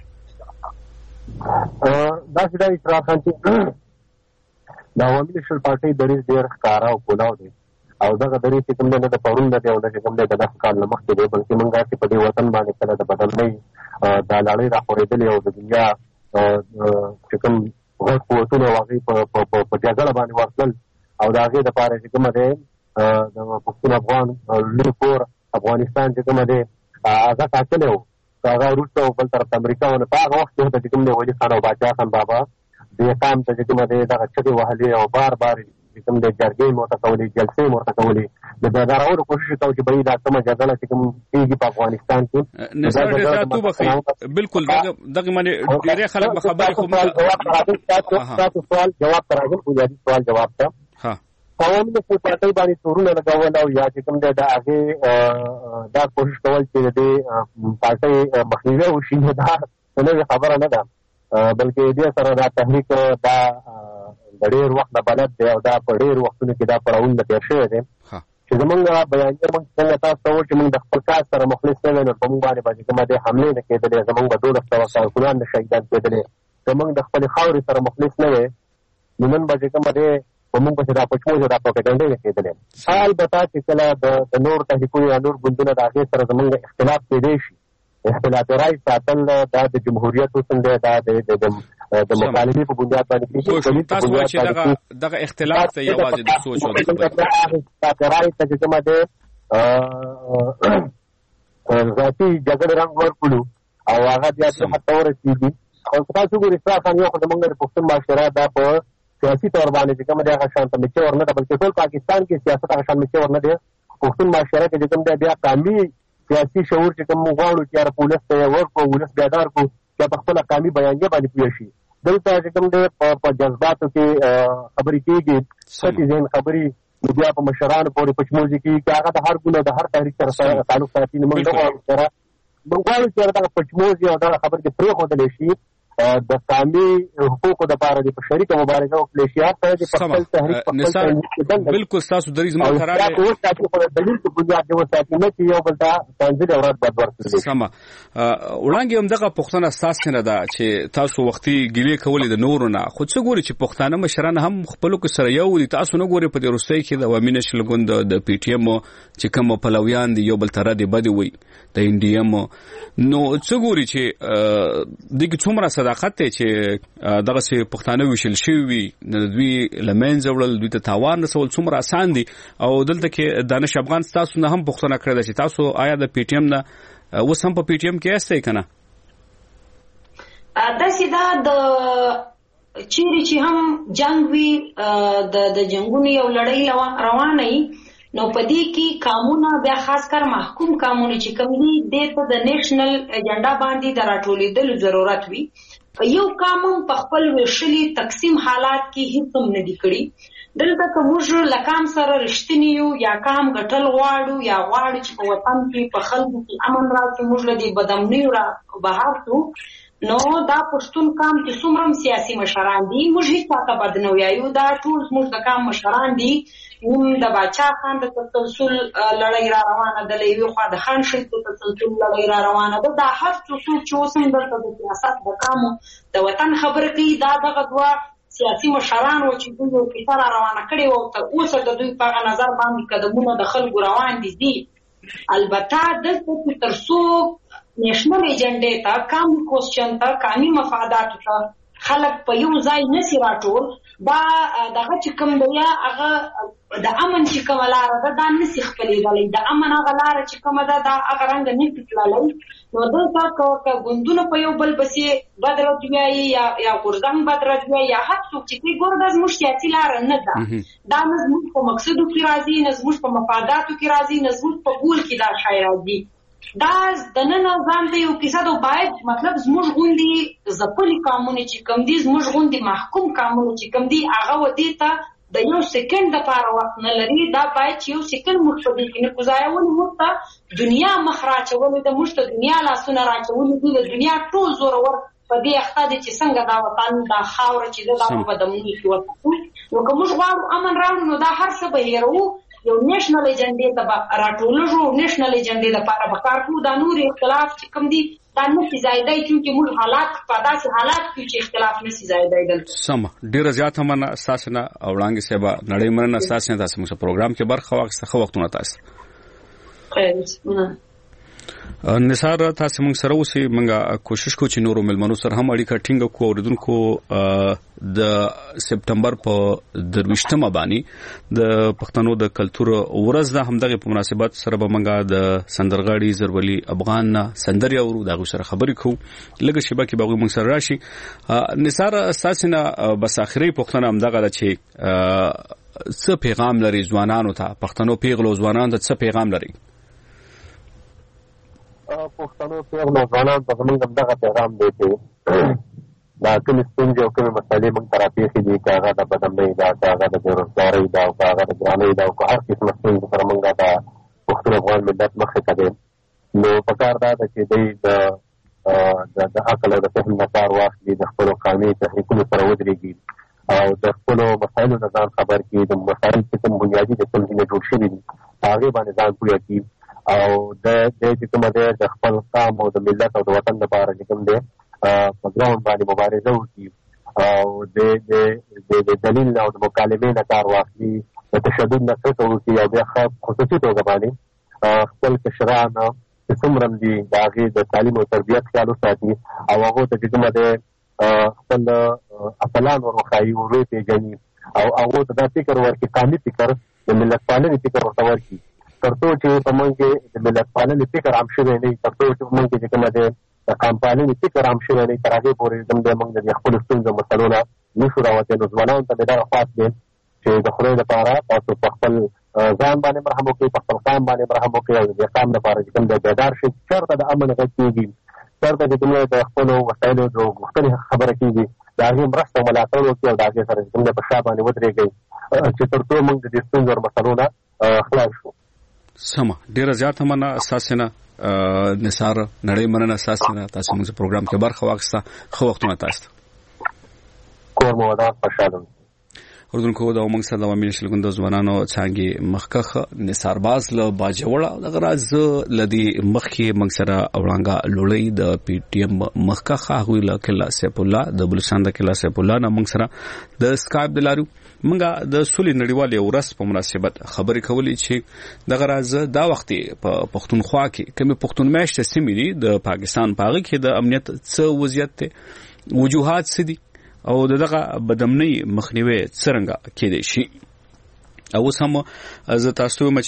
دا چې د اصلاح خانتي دا عوامي نشل پارټي د ډېر ښکارا او کولاو دي او دغه درې چې کوم نه د پرون د او د کوم د دغه کال مخکې دی بلکې موږ چې په دې وطن باندې کله د بدلنۍ د لړۍ راخورېدلې او د دنیا چې کوم غوړ قوتونه واقعي په جګړه باندې ورتل او د هغې دپاره چې کومه دی د پښتون افغان لوی کور افغانستان چې کومه دی هغه ټاکلی و هغه وروسته بل طرف ته امریکا ونه په هغه وخت کې چې کوم دی ولي خان او باچا خان بابا دې قام ته چې کومه دی دغه چغې وهلې او بار بار کوم د جرګې مرته کولې جلسې مرته کولې د بیدارولو کوشش کوي چې به دا کومه جګړه چې کوم کېږي په افغانستان کې
نثار تو بخي بالکل دغه باندې ډېر خلک به خبرې خو
تاسو سوال جواب راغلی خو یادي سوال جواب ته
ها
قومي په پټي باندې تورونه لګول او یا چې کوم د هغه دا کوشش کول چې د پټي مخنیوي وشي نو دا څه خبره نه ده بلکې دې سره دا تحریک دا ډېر وخت نه بلد دی او دا په ډېر وختونو کې دا پړاوونه تېر شوی دی چې زمونږ بیانیه موږ څنګه تاسو ته وایو چې موږ د خپل کار سره مخلص نه وی نو په موږ باندې باندې کومه د حملې نه کېدلې زمونږ به 1200 کارکونان نه شهیدان کېدلې که موږ د خپلې خاورې سره مخلص نه وی نو نن به چې کومه دی په موږ پسې دا پچموز دا پروپاګنډې نه کېدلې البته چې کله د نور تحریکونو یا نور ګوندونه د هغې سره زمونږ اختلاف کېدی شي اختلاف رای ساتل دا د جمهوریت حسن دی دا د د مکالمې په بنیاد باندې کېږي.
تاسو وایئ چې دغه اختلاف ته یوازې د سوچ او د
رایې ته چې کومه ده ذاتي جګړې رنګ ورکړو او هغه بیا دې حد ته ورسېږي. او تاسو ګورئ اصلاح یو خو زموږ د پښتون معاشره دا په سیاسي طور باندې چې کومه ده هغه شان ته میچور نه ده، بلکې ټول پاکستان کې سیاست هغه شان میچور نه دی. پښتون معاشره کې چې کوم ده بیا قامي سیاسي شعور چې کوم غواړو چې یاره پولیس ته یې ورکړو، ولس بیدار کړو چې په خپله قامي بیانیه باندې پوه شي. دلته چې کوم دی په جذباتو کې خبرې کېږي، سطحي ذهن خبرې بیا په مشرانو پورې پچموزي کېږي چې هغه د هر ګونه د هر تحریک سره تعلق ساتي. نو موږ غواړو چې دغه پچموزي او دغه خبرې کې پرېښودلی شي د قامي حقوقو دپاره د په شریکه مبارزه وکړلی شي. هر سړی د په خپل تحریک
بالکل ستاسو دریځ محترم دی
وساتي، خو د دلیل په بنیاد دې وساتي، نه چې یو بل ته تنزل او رد بد ورکړي.
سمه وړاندې هم دغه پوښتنه ستاسو نه ده چې تاسو وختي ګیلې کولې د نورو نه، خو څه ګوري چې پښتانه مشران هم خپلو کې سره یو دي. تاسو نه ګورئ په دې وروستۍ کې د عوامي نشل ګوند د پی ټي ایم چې کوم پلویان دي یو بل ته ردې بدې وایي د انډیم، نو څه ګوري چې دغه څومره صداقت دی چې دغسې پښتانه ویشل شوي وي، د دوی له منځه وړل، دوی ته تاوان رسول څومره اسان دي. او دلته کې دانش افغان تاسو نه هم پوښتنه کړې ده چې تاسو آیا د پی ټي ایم نه اوس هم په پی ټي ایم کې یاستئ که نه؟
داسې دا د چیرې چې هم جنګ وي، د جنګونو یو لړۍ روانه وي، نو په دې کې قانون بیا خاص کر محکوم قانون چې کوم دي د ته د نېشنل ایجنډا باندې د راټولېدلو ضرورت وي. یو قانون په خپل ویشلي تقسیم حالات کې هیڅ هم نه دي کړي. دلته که موږ له کام سره رښتینی یو یا کام ګټل غواړو یا غواړو چې په وطن کې په خلکو کې امن راشي، موږ له دې بدامنیو را بهر شو، نو دا پښتون قام چې څومره سیاسي مشران دي موږ هیڅ چاته بد نه وایو، دا ټول زموږ د قام مشران دي. نوم د باچا خان د تسلسل لړۍ را روانه ده، له یوې خوا د خان شهید د تسلسل لړۍ را روانه ده. دا هر څوک چې اوس هم دلته د سیاست د قامو د وطن خبره کوي، دا دغه دوه سیاسي مشران و چې دوی یو کیسه را روانه کړې وه، تر اوسه د دوی په هغه نظر باندې قدمونه د خلکو روان دي. البته دلته چې تر څو نیشنل ایجنډې ته، قامي کوسچن ته، قامي مفاداتو ته خلک په یو ځای نسي راټول، دا دغه چې کوم دی هغه د امن چې کومه لاره ده دا نسي خپلېدلی. د امن هغه لاره چې کومه ده دا هغه رنګه نسي تللی. نو دلته که ګوندونه په یو بل پسې بد رد وایي یا غورځنګ بد رد وایي یا هر څوک چې کوي، ګوره دا زموږ سیاسي لاره نه ده. دا نه زموږ په مقصدو کې راځي، نه زموږ په مفاداتو کې راځي، نه زموږ په ګول کې دا شی راځي. دا د نن ځان ته یو کیسه ده، باید مطلب زموږ غوندې ځپلي قانونونه چې کوم دي، زموږ غوندې محکوم قانونونه چې کوم دي، هغه ودې ته د یو سکند دپاره وخت نه لري. دا باید چې یو سکند موږ په دې کې نه ګزارولي، موږ ته دنیا مخ راچولې ده، موږ ته دنیا لاسونه راچولي دي، د دنیا ټول زورور په دې اخته دي چې څنګه دا وطن، دا خاوره چې ده دا په دمونو کې وساتو. نو که موږ غواړو امن راوړو، نو دا هر څه به هېروو، یو نیشنل ایجنډې ته به راټولېږو، نیشنل ایجنډې دپاره به کار کوو. دا نور اختلاف چې کوم دي دا نسي ځایدی، چونکې موږ حالات په داسې حالات کې چې اختلاف نسي ځایدی. دلته
سمه ډېره زیاته مننه ستاسو نه او وړاندې صاحبه نړۍ مننه ستاسو نه، تاسو موږ پروګرام کې برخه واخیسته. ښه وختونه تاسو نثار تاسو موږ سره اوسئ. موږ کوشش کوو چې نورو ملمنو سره هم اړیکه ټینګه کړو. اوریدونکو د سپټمبر په 23مه باندې د پښتنو د کلتور ورځ ده، همدغه په مناسبت سره به موږ د سندرغاړي زرولي افغان سندري اورو، دغه سره خبرې کوو، لږه شیبه کې به موږ سره راشي. نثار تاسو نه بس اخري پښتنه همدغه ده چې څه پیغام لري ځوانانو ته، پښتنو پیغلو ځوانانو ته څه پیغام لري؟
پښتنو پیغلو ځوانانو ته زموږ همدغه پیغام دی چې دا کومې ستونزې او کومې مسلې موږ ته راپېښې دي، که هغه د بدمرۍ ده، که هغه د بېروزګارۍ ده، او که هغه د ګرانۍ ده، او که هر قسمه ستونزې سره موږ د پښتون افغان ملت مخې ته دی. نو پکار دا ده چې دوی د عقل او د فهم نه کار واخلي، د خپلو قومي تحریکونو سره ودرېږي او د خپلو مسایلو نه ځان خبر کړي. د مسایل چې کوم بنیادي د ستونزې نه جوړ شوي دي هغې باندې ځان پوه کړي، او د چې کومه دی د خپل قام او د ملت او د وطن لپاره چې کوم دی په ګراوند باندې مبارزه وکړي، او د دلیل او د مکالمې نه کار واخلي، د تشدد نه څخه وکړي، او بیا خصوصي توګه باندې خپل کشران چې څومره دي د هغې د تعلیم او تربیت خیال وساتي، او هغو ته چې کومه دی خپل خپلان ورخایي ورو پیژني او هغه ته د فکر ورکړي قانوني فکر د ملت پالنې فکر ورته ورکړي ترڅو چې په موږ کې د ملت پالنې فکر عام شوی نه ترڅو چې موږ کې کومه د قام پالنې فکر عام شوی نه تر هغه پورې موږ د خپل ستونزو مسلونه نشو راوځي. نو ځوانان ته دا خاص دي چې د خدای لپاره تاسو په خپل ځان باندې مرهم وکړئ، په خپل قام باندې مرهم وکړئ او د قام لپاره چې کوم د بیدار شي چېرته د امن غږ کېږي، چېرته چې کومه د خپلو وسایلو د غوښتنې خبره کېږي د هغې مرسته او ملاتړ وکړي او د هغې سره چې کوم د په شا باندې ودرېږئ چې تر څو موږ د دې ستونزو او مسلو نه خلاص شو.
سمه ډېره زیاته مننه ستاسې نه نثار نړۍ مننه ستاسې نه تاسو موږ پروګرام کې برخه واخیسته. ښه وختونه تاسو ته.
کور مو ودان خوشحاله
اردوونکو د موږ سره د عوامي شلګون د ځوانانو څنګه مخکخ نثار باز له باجوړه د غراز لدی مخکې موږ سره اورانګه لولې د پی ټی ایم مخکخ هغه له کلا سیف الله د بلشان د کلا سیف الله نه موږ سره د اسکایپ د لارو موږ د سولې نړیوالې ورځ په مناسبت خبرې کولې چې د غراز دا وخت په پښتونخوا کې کوم پښتون میاشت سیمې دي د پاکستان پاغه کې د امنیت څه وضعیت ته وجوهات څه دي او دغه بدمنۍ مخنیوي څنګه کېدای شي. او سم زه تاسو ته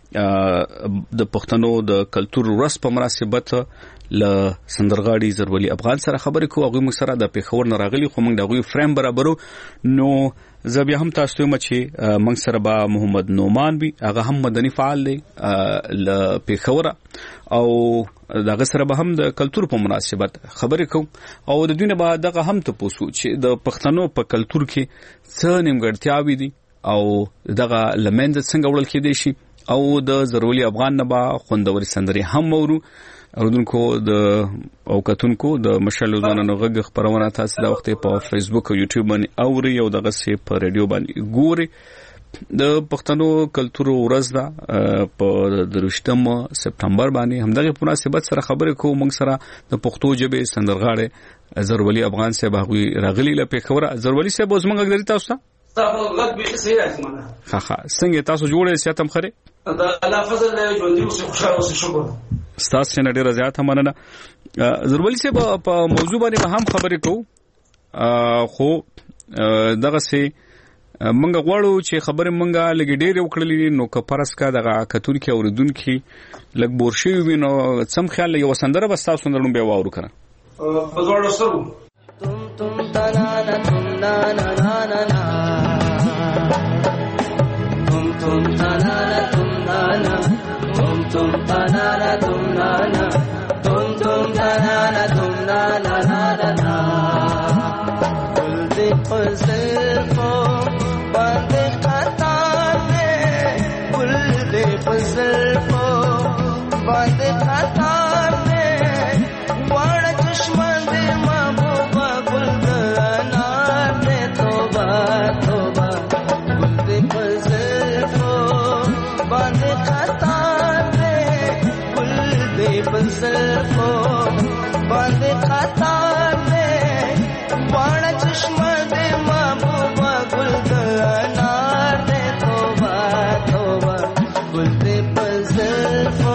چې د پښتنو د کلچر ورځ په مناسبت ل سندرغاړي زرولي افغان سره خبرې کوو. هغه موږ سره د پیښور نه راغلي خو موږ دغه فریم برابرو. نو زه بیا هم تاسو ته چې موږ سره با محمد نومان بي هغه هم مدني فعال دی ل پیښور او دغه سره به هم د کلچر په مناسبت خبرې کوم او د دوی نه به دغه هم ته پوسو چې د پښتنو په کلچر کې څه نیمګړتیاوې دي او دغه لمنځ څنګه وړل کېدای شي او د زرولي افغان نه به خوندوري سندري هم مورو. اردوونکو د او کتونکو د مشال ځوانانو غږ خبرونه تاسو د وخت په فیسبوک او یوټیوب باندې اوري او دغه سي په رادیو باندې ګوري. د پښتنو کلچر ورځ دا په 23 سپتمبر باندې همدغه په مناسبت سره خبرې کوو. موږ سره د پښتو ژبې سندرغاړي زرولي افغان صاحب هغه راغلي له پیښور. زرولي صاحب اوس موږ غږ تاسو ته
غږ به صحیح اسمنه
څنګه تاسو جوړې سیاتم خره
دا الله فضل له ژوندۍ اوسه خوشاله اوسه شکر
ستاسو نه ډیره زیاته مننه. زرولي صاحب په موضوع باندې به هم خبرې کوو خو دغه سي منګه غواړو چې خبرې منګه لګي ډېر وکړلې نو کفرس کا دغه کتون کې اوریدونکو لګ بورشي وینو سم خیال یو سندره بس تاسو نن بیا واورو کنه
په زوړ سره
तुम तनाना तुम ना ना ना ना ना तुम तनाना तुम ना ना तुम तनाना तुम ना ना तुम तनाना तुम ना ना ना ना ना कुल दे फजल को बंदे कतार में कुल दे फजल को बंदे कतार में वाड़ा चश्मा दे बंद कतार में वाड़ा चश्मा दे महबूबा गुल अनार दे तोबा तोबा गुल दे बज़ल्फो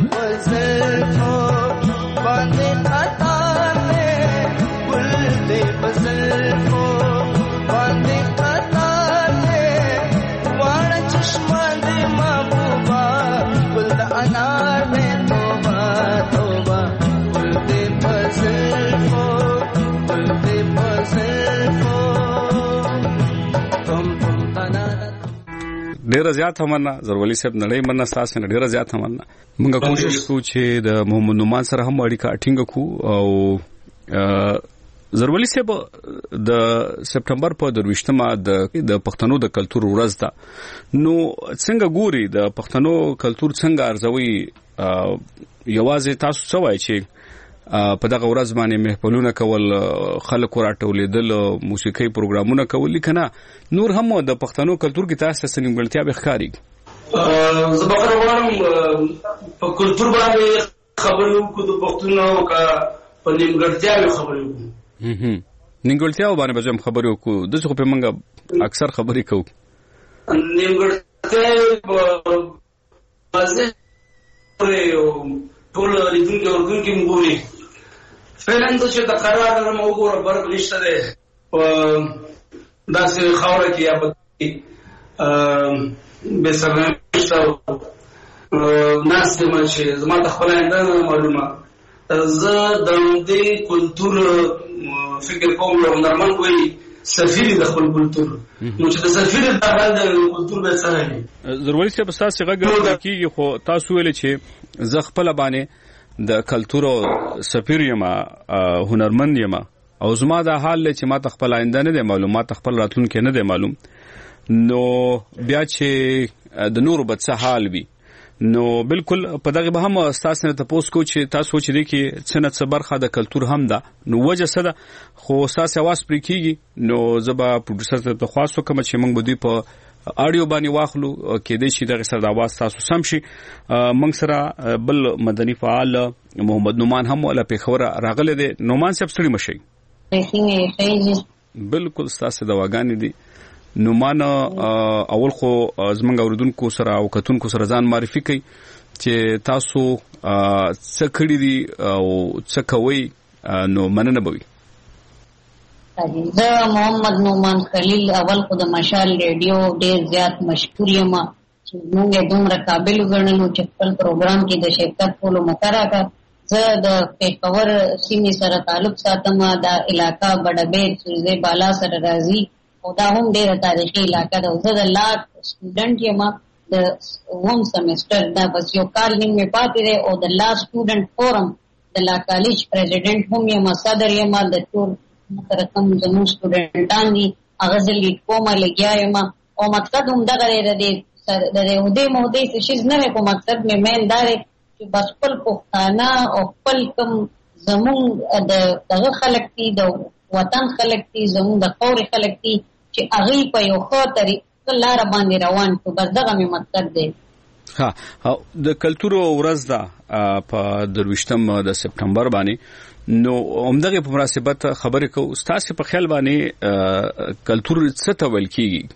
पज़ल्फो बांधे कतार में गुल दे पज़ल्फो बांधे कतार में वाण चश्मा दे महबूबा गुल द अनार में तोबा तोबा गुल दे पज़ल्फो गुल दे पज़ल्फो
ډیره زیات مننه زرولي صاحب نړۍ مننه تاسو نه ډیره زیات مننه موږ کوشش کوو چې د محمد نومان سره هم اړیکه ټینګ کړو او زرولي صاحب د سپټمبر په 28مه د پښتنو د کلچر ورځ ده نو څنګه ګوري د پښتنو کلچر څنګه ارزوي یوازې تاسو څه وایي چې په دغه ورځ باندې محفلونه کول خلک راټولیدل موسیقي پروګرامونه کول کنه نور هم د پښتنو کلچر کې تاسو څه نیمګړتیا به ښکاری
زه به غواړم په کلچر باندې خبرو کو د پښتنو کا په نیمګړتیا خبرو کو
نیمګړتیا باندې به خبرو کو د څه په منګه اکثر خبرې کوو
نیمګړتیا بازه ټول لیدونکي اردوونکي مګوري فعلا چې د قرار نه موګوره برق نشته ده داسې خاوره کې یا به سرنوشته ناس دې چې زما د خپل اندازه معلومه زه د دې کلچر فکر کوم نورمال وي سفیر د خپل کلچر نو چې د سفیر د حال د کلچر به څنګه
ضروري چې په تاسو غږ کیږي خو تاسو ویل چې زه خپل باندې د کلچر سفیر یم هنرمند یم او زما د حال چې ما خپل آینده نه دی معلومات خپل راتلونکي نه دی معلوم نو بیا چې د نور بد څه حال وي نو بالکل په دغه به هم تاسو نه تاسو کو چې تاسو چې دي کې څنګه څه برخه د کلچر هم ده نو وجه څه ده خو تاسو आवाज پرې کیږي نو زبا پروډوسر ته تخواست کوم چې موږ بده په اډیو باندې واخلو کې د شي دغه سره د आवाज تاسو سم شي موږ سره بل مدني فعال محمد نومان هم ولا په خبره راغله دي نومان صاحب ستړي مشي بالکل تاسو د واګانی دي نومان اول خو زمنګ اوردونکو سره او کتونکو سره ځان معرفي کوي چې تاسو څه کړی دي او څه کوي نو مننه بوي
زه محمد نومان خلیل اول خو د مشال ریډیو ډیر زیات مشهور یم چې موږ دومره قابل وګڼلو چې خپل پروګرام کې د شرکت کولو متراکه زه د پېښور سیمې سره تعلق ساتم دا علاقہ بډبېټ سوزه بالا سره راځي او دا هم ډیره تاریخي علاقہ ده زه د لا سټوډنټ یم د ووم سیمستر دا بس یو کال نیم می پاتې ده او د لا سټوډنټ فورم د لا کالج پریزیډنټ هم یم صدر یم د ټول ترکم زموږ سټوډنټان دي هغه ځلې کومه لګیا یم او مقصد هم دغه دی د دې مودې څه شي نه کوم مقصد مې مېندارې چې بس خپل پښتانه او خپل کوم زموږ دغه خلک دي د وطن خلک دي زموږ د قوري خلک دي چې هغه په یو ښه طریقه لار باندې روان شو بس دغه مې مقصد دی
ها د کلچر ورځ ده په 28 د سپټمبر باندې نو همدغه په مناسبت خبرې کو استاد په خیال باندې کلچر څه ته ویل کیږي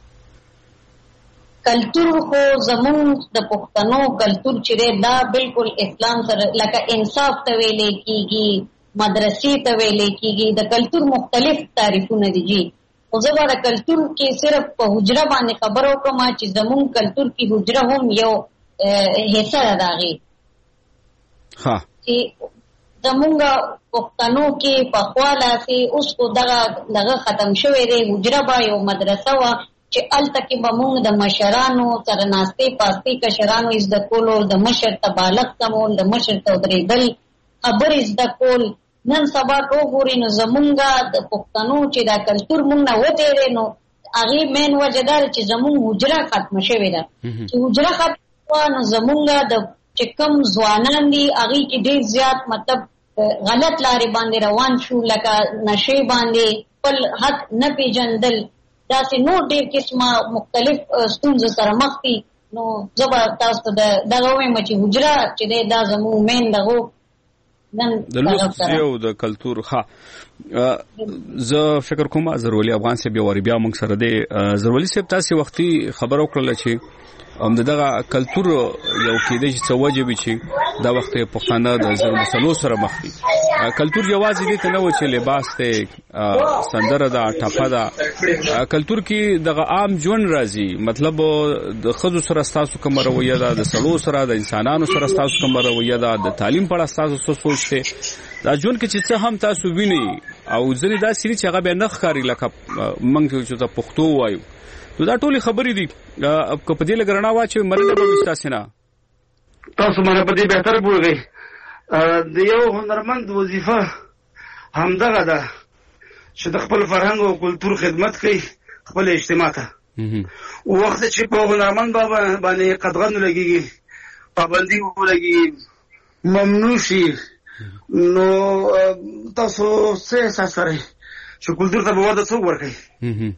کلچر خو زموږ د پښتنو کلچر چې دا بالکل اسلام سره لکه انصاف ته ویل کیږي مدرسې ته ویل کیږي د کلچر مختلف تعریفونه دي جی خو زه به د کلچر کې صرف په حجره باندې خبرو کوم چې زموږ کلچر کې حجره هم یو حصہ ده داغي
ها
چې زمونږ پښتنو کې په خواله سي اوس کو دغه ختم شوی دی حجره با یو مدرسه وا چې الته کې به مونږ د مشرانو سره ناستې پاستې کشرانو از د کولو د مشر تبالغ تمول د مشر ته درېدل خبر از د کول نن سبا وګورئ نو زمونږ د پښتنو چې دا کلچر مونږ نه وته نو هغه مین وجدار چې زمونږ حجره ختم شوی ده چې حجره ختم نو زمونږ د چې کوم ځوانان دي هغه کې ډېر زیات مطلب غلط لارې باندې روان شو لکه نشي باندې خپل حق نه پیژندل داسې نور ډېر قسمه مختلف ستونزو سره مخ دي نو زبر تاسو دغه وایم چې حجره چې دا زموږ مین دغه
د لوست یو د کلچر ها زه فکر کوم زرولي افغان سي بیا ور بیا موږ سره دی زرولي سي تاسو وختي خبر وکړل چې هم دغه کلچر یو کېدې چې څوجه به چې دا وخت پښتانه د زر مسلو سره مخ دي. کلچر یوازې دې ته نه و چې لباس ته سندره دا ټاپه دا کلچر کې دغه عام ژوند راځي. مطلب د خزو سره تاسو کوم رویه ده، د سلو سره، د انسانانو سره تاسو کوم رویه ده، د تعلیم په اړه تاسو څه سوچ ته دا ژوند کې چې څه هم تاسو ویني او ځینې دا سړي چې هغه به نه ښکاري لکه موږ چې ته پښتو وایو. نو دا ټولې خبرې دي که په دې لږ رڼا واچوي مننه به وي ستاسې نه.
تاسو مانه په دې بهتر پوهېږئ د یو هنرمند وظیفه همدغه ده چې د خپل فرهنګ او کلتور خدمت کوي خپل اجتماع ته. وخت چې په هنرمند باندې قدغن لګېږي، پابندي ولګي، ممنوع شي، نو تاسو څه احساس لرئ چې کلتور ته به وده څوک ورکوي؟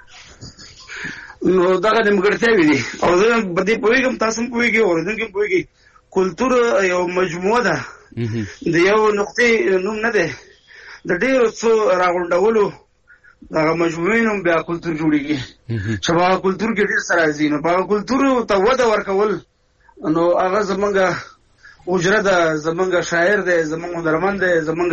نو دغه نیمګړتیاوې دي او زه په دې پوهېږم، تاسو هم پوهېږئ، اورېدونکي هم پوهېږي. کلتور یو مجموعه ده، د یو نقطې نوم نه دی، د ډېرو څو راغونډولو دغه مجموعې نوم بیا کلتور جوړېږي چې په هغه کلتور کې ډېر څه راځي. نو په هغه کلتور ته وده ورکول نو هغه زمونږ اجره ده، زمونږ شاعر دی، زمونږ هنرمند دی، زمونږ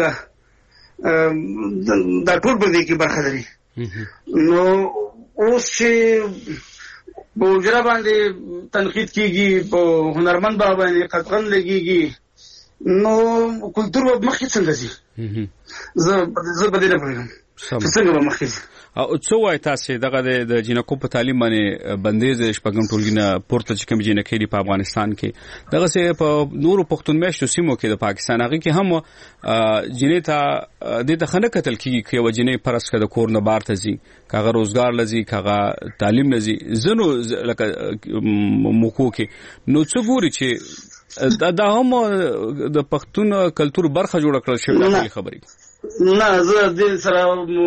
دا ټول په دې کې برخه لري. نو اوس چې په اجره باندې تنقید کېږي، په هنرمند باندې قدغن لګېږي، نو کلتور به مخکې څنګه ځي؟ زه په دې نه پوهېږم چې څنګه به مخکې ځي.
او څه وایي تاسې دغه د جینکو په تعلیم باندې بندیز د شپږم ټولګي نه پورته چې کوم جینکې دي په افغانستان کې، دغسې په نورو پښتون میشتو سیمو کې د پاکستان هغې کې هم جینۍ ته دې ته ښه نه کتل کېږي که یوه جینۍ فرض کړه د کور نه بار ته ځي، که هغه روزګار له ځي، که هغه تعلیم نه ځي. ځینو لکه موقعو کې نو څه ګوري چې دا هم د پښتون کلتور برخه جوړه کړل شوې ده خبرې؟
نه، زه دې سره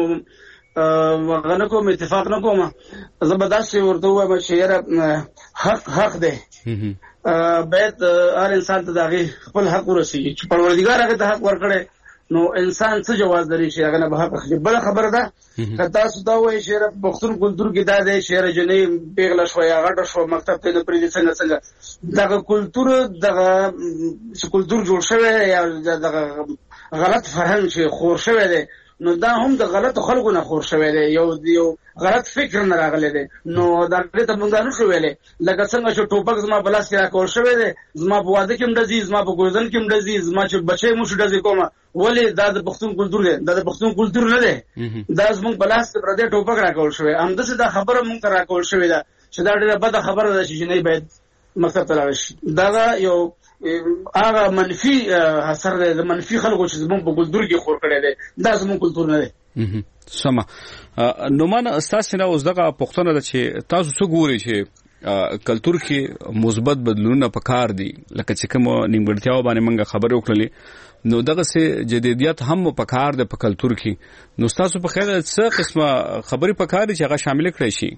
نه کوم، اتفاق نه کوم. زه به داسې ورته ووایم چې یاره حق دی، باید هر انسان ته د هغې خپل حق ورسېږي چې پروردګار هغې ته حق ورکړی، نو انسان څه جواز لري چې هغه نه به حق اخلي. بله خبره ده که تاسو دا وایئ چې یاره پښتون کلتور کې دا دی چې یاره جنۍ پیغله شوه یا غټه شوه مکتب ته نه پرېږدي، څنګه دغه کلتور دغه چې کلتور جوړ شوی یا دغه غلط فرهنګ چې خور شوی دی، نو دا هم د غلطو خلکو نه خور شوی دی، یو غلط فکر نه راغلی دی. نو دا دې ته موږ نه شو ویلی لکه څنګه چې ټوپک زما په لاس کې راکول شوی دی، زما په واده کې هم ډزي، زما په ګوردن کې هم ډزي، زما چې بچی مو شو ډزي کومه. ولې؟ دا د پښتون کلتور دی، دا د پښتون کلتور نه دی، دا زموږ په لاس کې پردی ټوپک راکول شوی. همداسې دا خبره موږ ته راکول شوې ده چې دا ډېره بده خبره ده چې جنۍ باید مکتب ته لاړه شي. دغه یو هغه منفي اثر دی د منفي خلکو چې زموږ په کلتور کې خور کړی دی، دا زموږ کلتور نه دی.
سمه. نو من ستاسې نه اوس دغه پوښتنه ده چې تاسو څه ګورئ چې کلتور کې مثبت بدلونونه پکار دي، لکه چې کوم نیمګړتیاو باندې موږ خبرې وکړلې، نو دغسې جدیدیت هم پکار دی په کلتور کې. نو ستاسو په خیال څه قسمه خبرې پکار دي چې هغه شامل کړی شي؟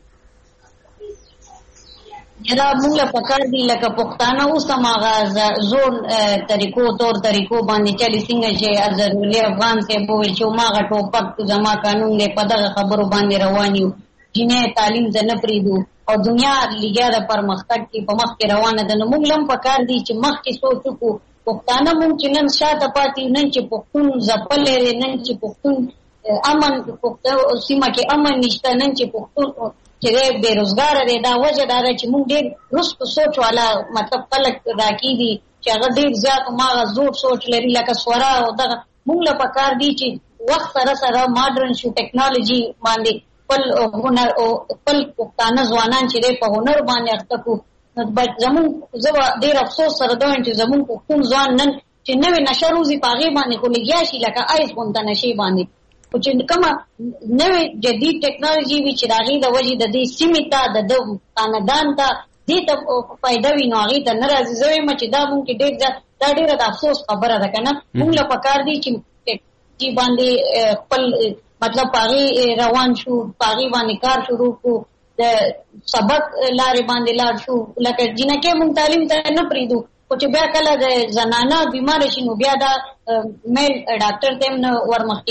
دا موږ له پکار دي لکه پښتانه اوس هم هغه زور طور طریقو باندې چلي، څنګه چې اظهرالله افغان صاحب وویل چې هماغه ټوپک زما قانون دی، په دغه خبرو باندې روان یو، جنۍ تعلیم ته نه پرېږدو او دنیا لګیا د پرمختګ کې په مخ کې روانه ده. نو موږ هم پکار دي چې مخکې سوچ وکړو. پښتانه موږ چې نن شاته پاتې، نن چې پښتون ځپلی دی، نن چې پښتون امن سیمه کې امن نشته، نن چې پښتون چې بې روزګاره دی، دا وجه دا ده چې موږ ډېر رسو سوچ والا مطلب خلک راکې دي چې هغه ډېر زیات هماغه زوړ سوچ لري لکه سوره او دغه. موږ له پکار دي چې وخت سره سره ماډرن شو، ټیکنالوژي باندې خپل هنر او خپل پښتانه ځوانان چې دی په هنر باندې اخته کړو. زمونږ زه به ډېر افسوس سره دا وایم چې زمونږ پښتون ځوان نن چې نوې نشه روزي په هغې باندې خو لګیا شي لکه آیس غونته نشې باندې، خو چې کومه نوې جدید ټیکنالوژي وي چې د هغې د وجې د دې سیمې ته د ده خاندان ته دې ته فایده وي، نو هغې ته نه راځي. زه وایم چې دا مونږ کې ډېر زیات دا ډېره د افسوس خبره ده که نه. مونږ له پکار دي چې ټیکنالوژي باندې خپل مطلب په هغې روان شو، په هغې باندې کار شروع کړو، د سبق لارې باندې لاړ شو. لکه جینکې مونږ تعلیم ته نه پرېږدو، خو چې بیا کله د زنانه بیماره شي نو بیا دا میل ډاکټر ته هم نه ورمخکې کوي.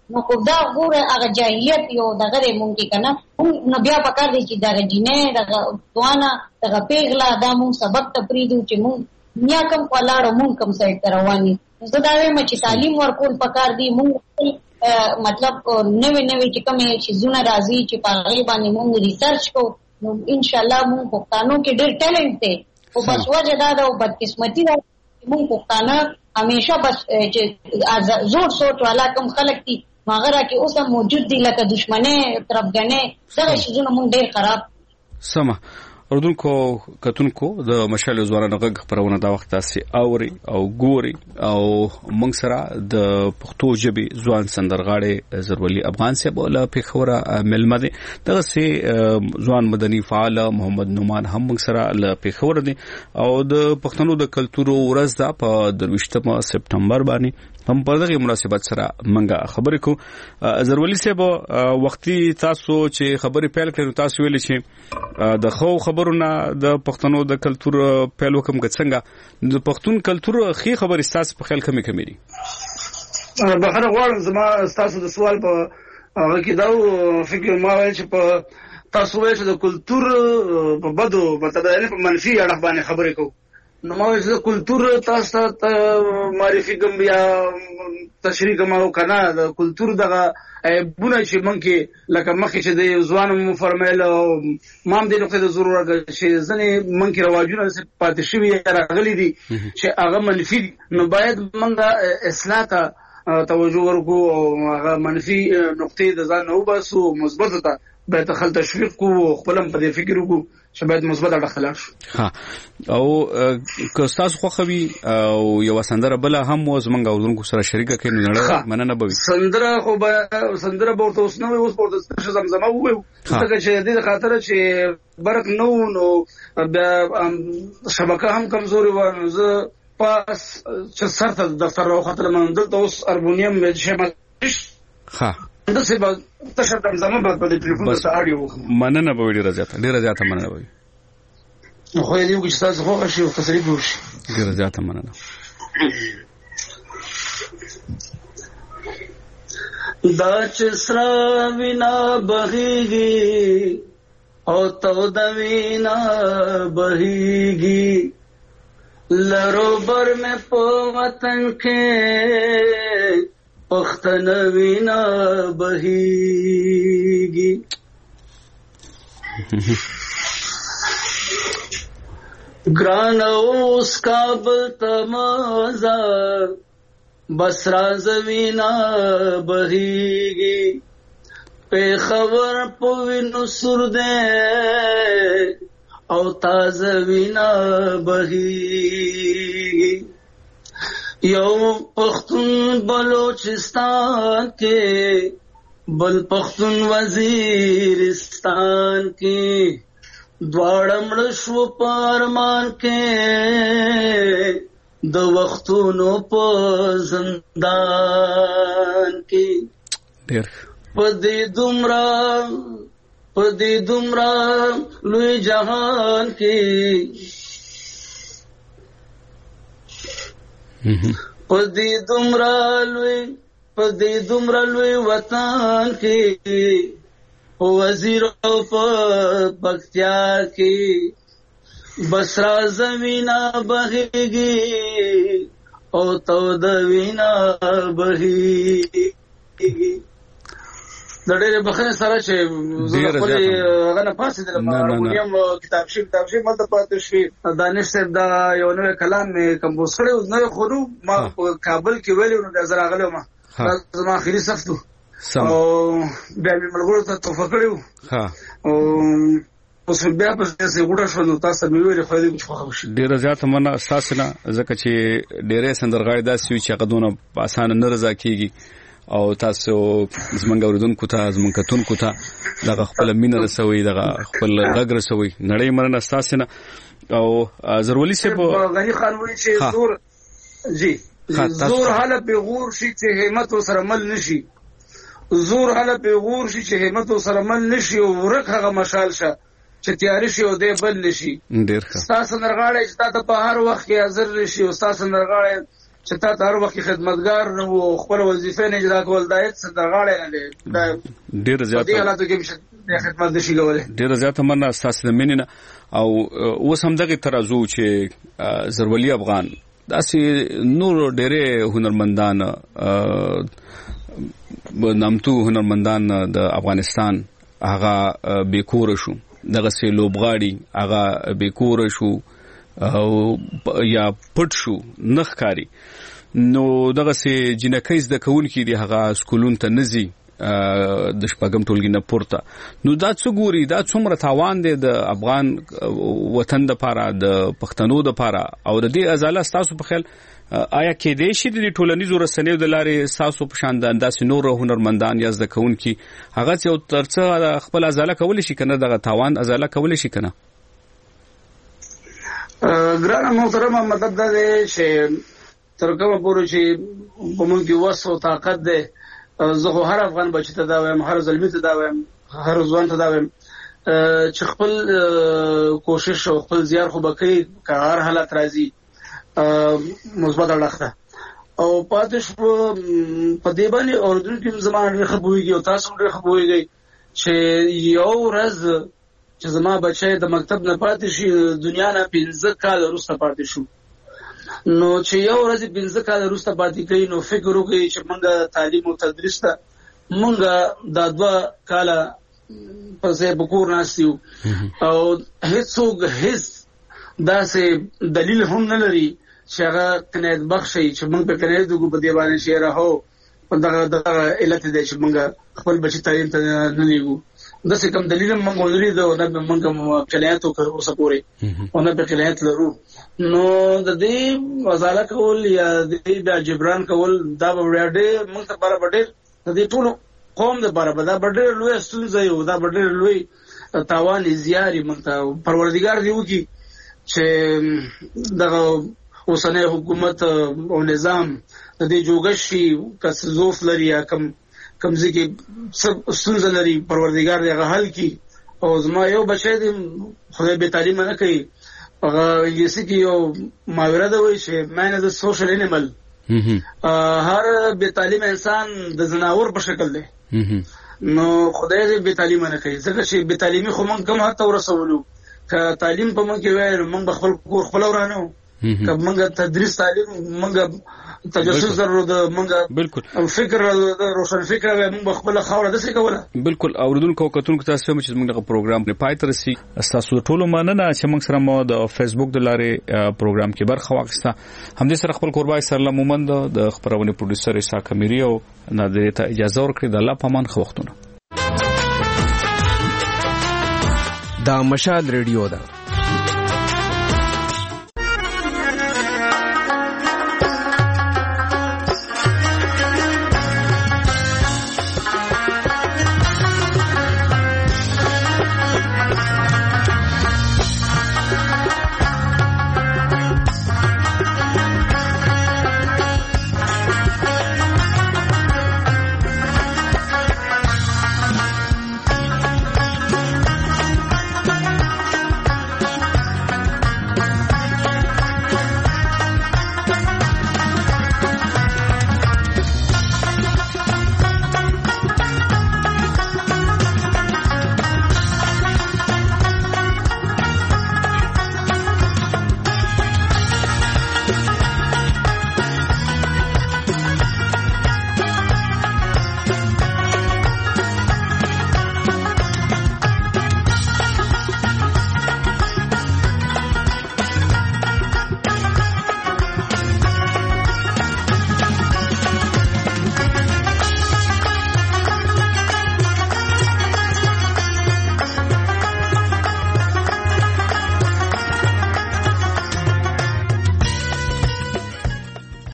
نو خو دا ګوره هغه جاهلیت یو دغه مونږ کې کنه نو بیا پکار دی چې دغه جینې دغه دوانه دغه پیغلا دا مونږ سبق ته پریدو چې مونږ نیا کم ولاړو مونږ کم سایت رواني زه دا وایم چې تعلیم ورکول پکار دی مونږ مطلب نوې چې کومه چې زونه راځي چې په هغه باندې مونږ ریسرچ کو نو ان شاء الله مونږ پښتانو کې ډېر ټیلنټ دی او بس وجه دا د بدقسمتي دا مونږ پښتانه همیشه بس چې زور سوچ والا کم خلک دي ماغره کې اوس موجود دي لکه دشمنه طرفګنه دغه شیزونه مونږ ډېر خراب
سمه اردوونکو کتونکو د مشال ځوانانو غږ خبرونه دا وخت تاسو اوري او ګوري او موږ سره د پښتو ژبې ځوان سندرغاړي زرولي افغان صاحب له پیښوره ملمه دي دغه سي ځوان مدني فعال محمد نومان هم موږ سره له پیښوره دي او د پښتنو د کلتور ورځ دا په 23 سپتمبر باندې هم په دغه مناسبت سره منګه خبرې کو زرولي صاحب وختي تاسو چې خبرې پیل کړو تاسو ویل چې د خو خبرونه د پښتنو د کلتور پیل وکم څنګه د پښتون کلتور خي خبر استاس په خیال کمی دي
بخره غواړم زما تاسو د سوال په هغه کې دا فکر ما ویل چې په تاسو وایي چې د کلتور په بدو متبادل په منفي اړه باندې خبرې کوو نو ما وایي چې کلتور تاسو ته معرفي کوم یا تشریح کوم او کنه د کلتور دغه بونه چې مونږه لکه مخکې چې د ځوانو فرمایل مام دې نقطه د ضرورت چې ځنې مونږه رواجونه پاتې شوی راغلي دي چې هغه منفي نو باید مونږه اصلاح ته توجه ورکو او هغه منفي نقطې د ځان نو باسو مثبت ته باید خل تشویق کو خپلم په دې فکر وکړو چې باید مثبت اړه خلاص شو
ها او که تاسو خو خوي او یو سندره بل هم زمونږ اورونکو سره شریکه کینو نه مننه بوي
سندره خو سندره ورته اوس نو اوس ورته زمزمه وو څنګه چې دې خاطر چې برق نو شبکه هم کمزوري و زه پاس چې سرته د سره خاطر مندل ته اوس اربونیم شمه
ها
د څه په تشر زمزمه په ټلیفون سره اړیو
مننه بوي ډیره زیاته مننه بوي
خو دې وګورئ چې تاسو خو شي او تصریح وشي
ډیره زیاته مننه
دا چې سرا وینا بهيږي او تو د وینا بهيږي لرو بر مې په وطن کې پختن وینا بهيږي ګران اوس کابل تمازا بس راز وینا بهيږي په خبر پوینو سر دې او تازه وینا بهيږي یو پختون بلوچستان کې بل پختون وزیرستان کې دواړه مړ شو پارمان کې د وختونو په زندان کې
ډېر
پدې دومره لوی جهان کې پدې دومره لوی وطن کې وزیر او پکتیا کې بسرا زمینا بهيږي او تو د وینا بهيږي د ډېر بخنه سره چې زه خپل غنه پاسې د مارونیم کتاب شي ملته پاتې شي دانش صاحب دا یو نوې کلام مې کمپوز کړو نو خورو ما کابل کې ویلو نو زه راغلم ما اخري صفتو او بیا مې ملګرو ته توفه کړو
ها
او اوس بیا په څه وړه شو نو تاسو مې ویل خو دې خو خوشي
ډیر زیات مننه تاسو نه ځکه چې ډېرې سندرغاړي داسې چې قدونه په اسانه نه رضا کیږي او تاسو زمونږ اوردونکو ته زمونږ کتونکو ته دغه خپل مینه رسوي دغه خپل غږ رسوي نړۍ مننه تاسو نه او زرولي صاحب
غني خان وایي چې زور جی زور حاله به غور شي چې همت سره مل نشي زور حاله به غور شي چې همت سره مل نشي او ورخه مشال شه چې تیاری شي او دې بل نشي
ډیر ښه
تاسو نرغاړی چې تاسو په هر وخت کې حاضر شي او تاسو نرغاړی چې تا ته هر وخت خدمتګار او خپل وظیفه نه اجرا کول دا هیڅ د غاړې نه دی
ډیر زیات
دې حالاتو کې خدمت نشي کولای
ډیر زیات مننه تاسو د مینې او اوس هم دغه ترازو چې زرولي افغان داسې نور ډېرې هنرمندان نامتو هنرمندان د افغانستان هغه بیکور شو دغه سي لوبغاړي هغه بیکور شو او یا پټ شو نخکاری نو دغه سي جنکې د کون کې دی هغه سکولون ته نزي د شپږم ټولګي نه پورته نو دا څو ګوري دا څومره تاوان دی د افغان وطن د پاره د پښتنو د پاره او د دې ازاله تاسو په خیال آیا کې دې شي د ټولنیزو رسنیو د لارې تاسو په شان د انداز نور هنرمندان یا د کون کې هغه یو ترڅه خپل ازاله کول شي کنه دغه تاوان ازاله کول شي کنه
ګران محترم مطلب دا دی چې تر کومه پورې چې کوم کې وسو طاقت ده زه هر افغان بچی ته دا وایم هر زلمی ته دا وایم هر ځوان ته دا وایم چې خپل کوشش او خپل زیار خو بکې که هر حالت راځي مثبت اړخه او پاتې شو په دې باندې اردو کې زمانه ډېر خبرېږي او تاسو ډېر خبرېږي چې یو ورځ چې زما بچی د مکتب نه پاتې شي دنیا نه 15 کال وروسته پاتې شو نو چې یو ورځ 15 کال وروسته پاتې کوي نو فکر وکړي چې موږ تعلیم او تدریس ته موږ د 2 کال پسې بکور ناسیو او هیڅ داسې دلیل هم نه لري چې هغه قناعت بخشي چې موږ په قناعت دغه په دی باندې شي راهو په دغه علت دې چې موږ خپل بچی تعلیم ته نه لیږو د څه کوم دلیل موږ ولري دا نه موږ قناعت اوسه پوري او نه په قناعت لرو نو د دې وزاله کول یا د دې جبران کول دا وړاندې موږ ته برابر د دې ټول قوم د برابر دا ډېر لوی ستونزه یو دا ډېر لوی تاوان زیاري موږ ته پروردګار دی وکي چې دغه اوسنۍ حکومت او نظام د دې جوګشي کس زوف لري کم ځکه سب ستونزه لري پروردګار دې حل کی او زما یو بچی دی خدای به تعلیم نه کوي هغه انګلیسي کې یو محاوره ده وایي چې man is a social animal هر به تعلیم انسان د زناور په شکل دی نو خدای دې به تعلیم نه کوي ځکه چې به تعلیمي خو موږ کوم هڅه ورسولو که تعلیم په موږ کې وایي موږ خپل کور خپل ورانو که موږ تدریس تعلیم موږ تجسس ضرورت موږ
بالکل
فکر روشن فکر موږ خپل خاوره د څه کوله
بالکل اوردونکو کتونکو تاسو چې موږ د پروګرام په پای تر سي تاسو ټول مننه چې موږ سره مو د فیسبوک د لارې پروګرام کې برخه واخیسته هم دې سره خپل قربای سره مومند د خبرونه پروډوسر اسحاق کمیری او نادر ته اجازه ورکړي د الله پامان خو وختونه
دا مشال ریډیو ده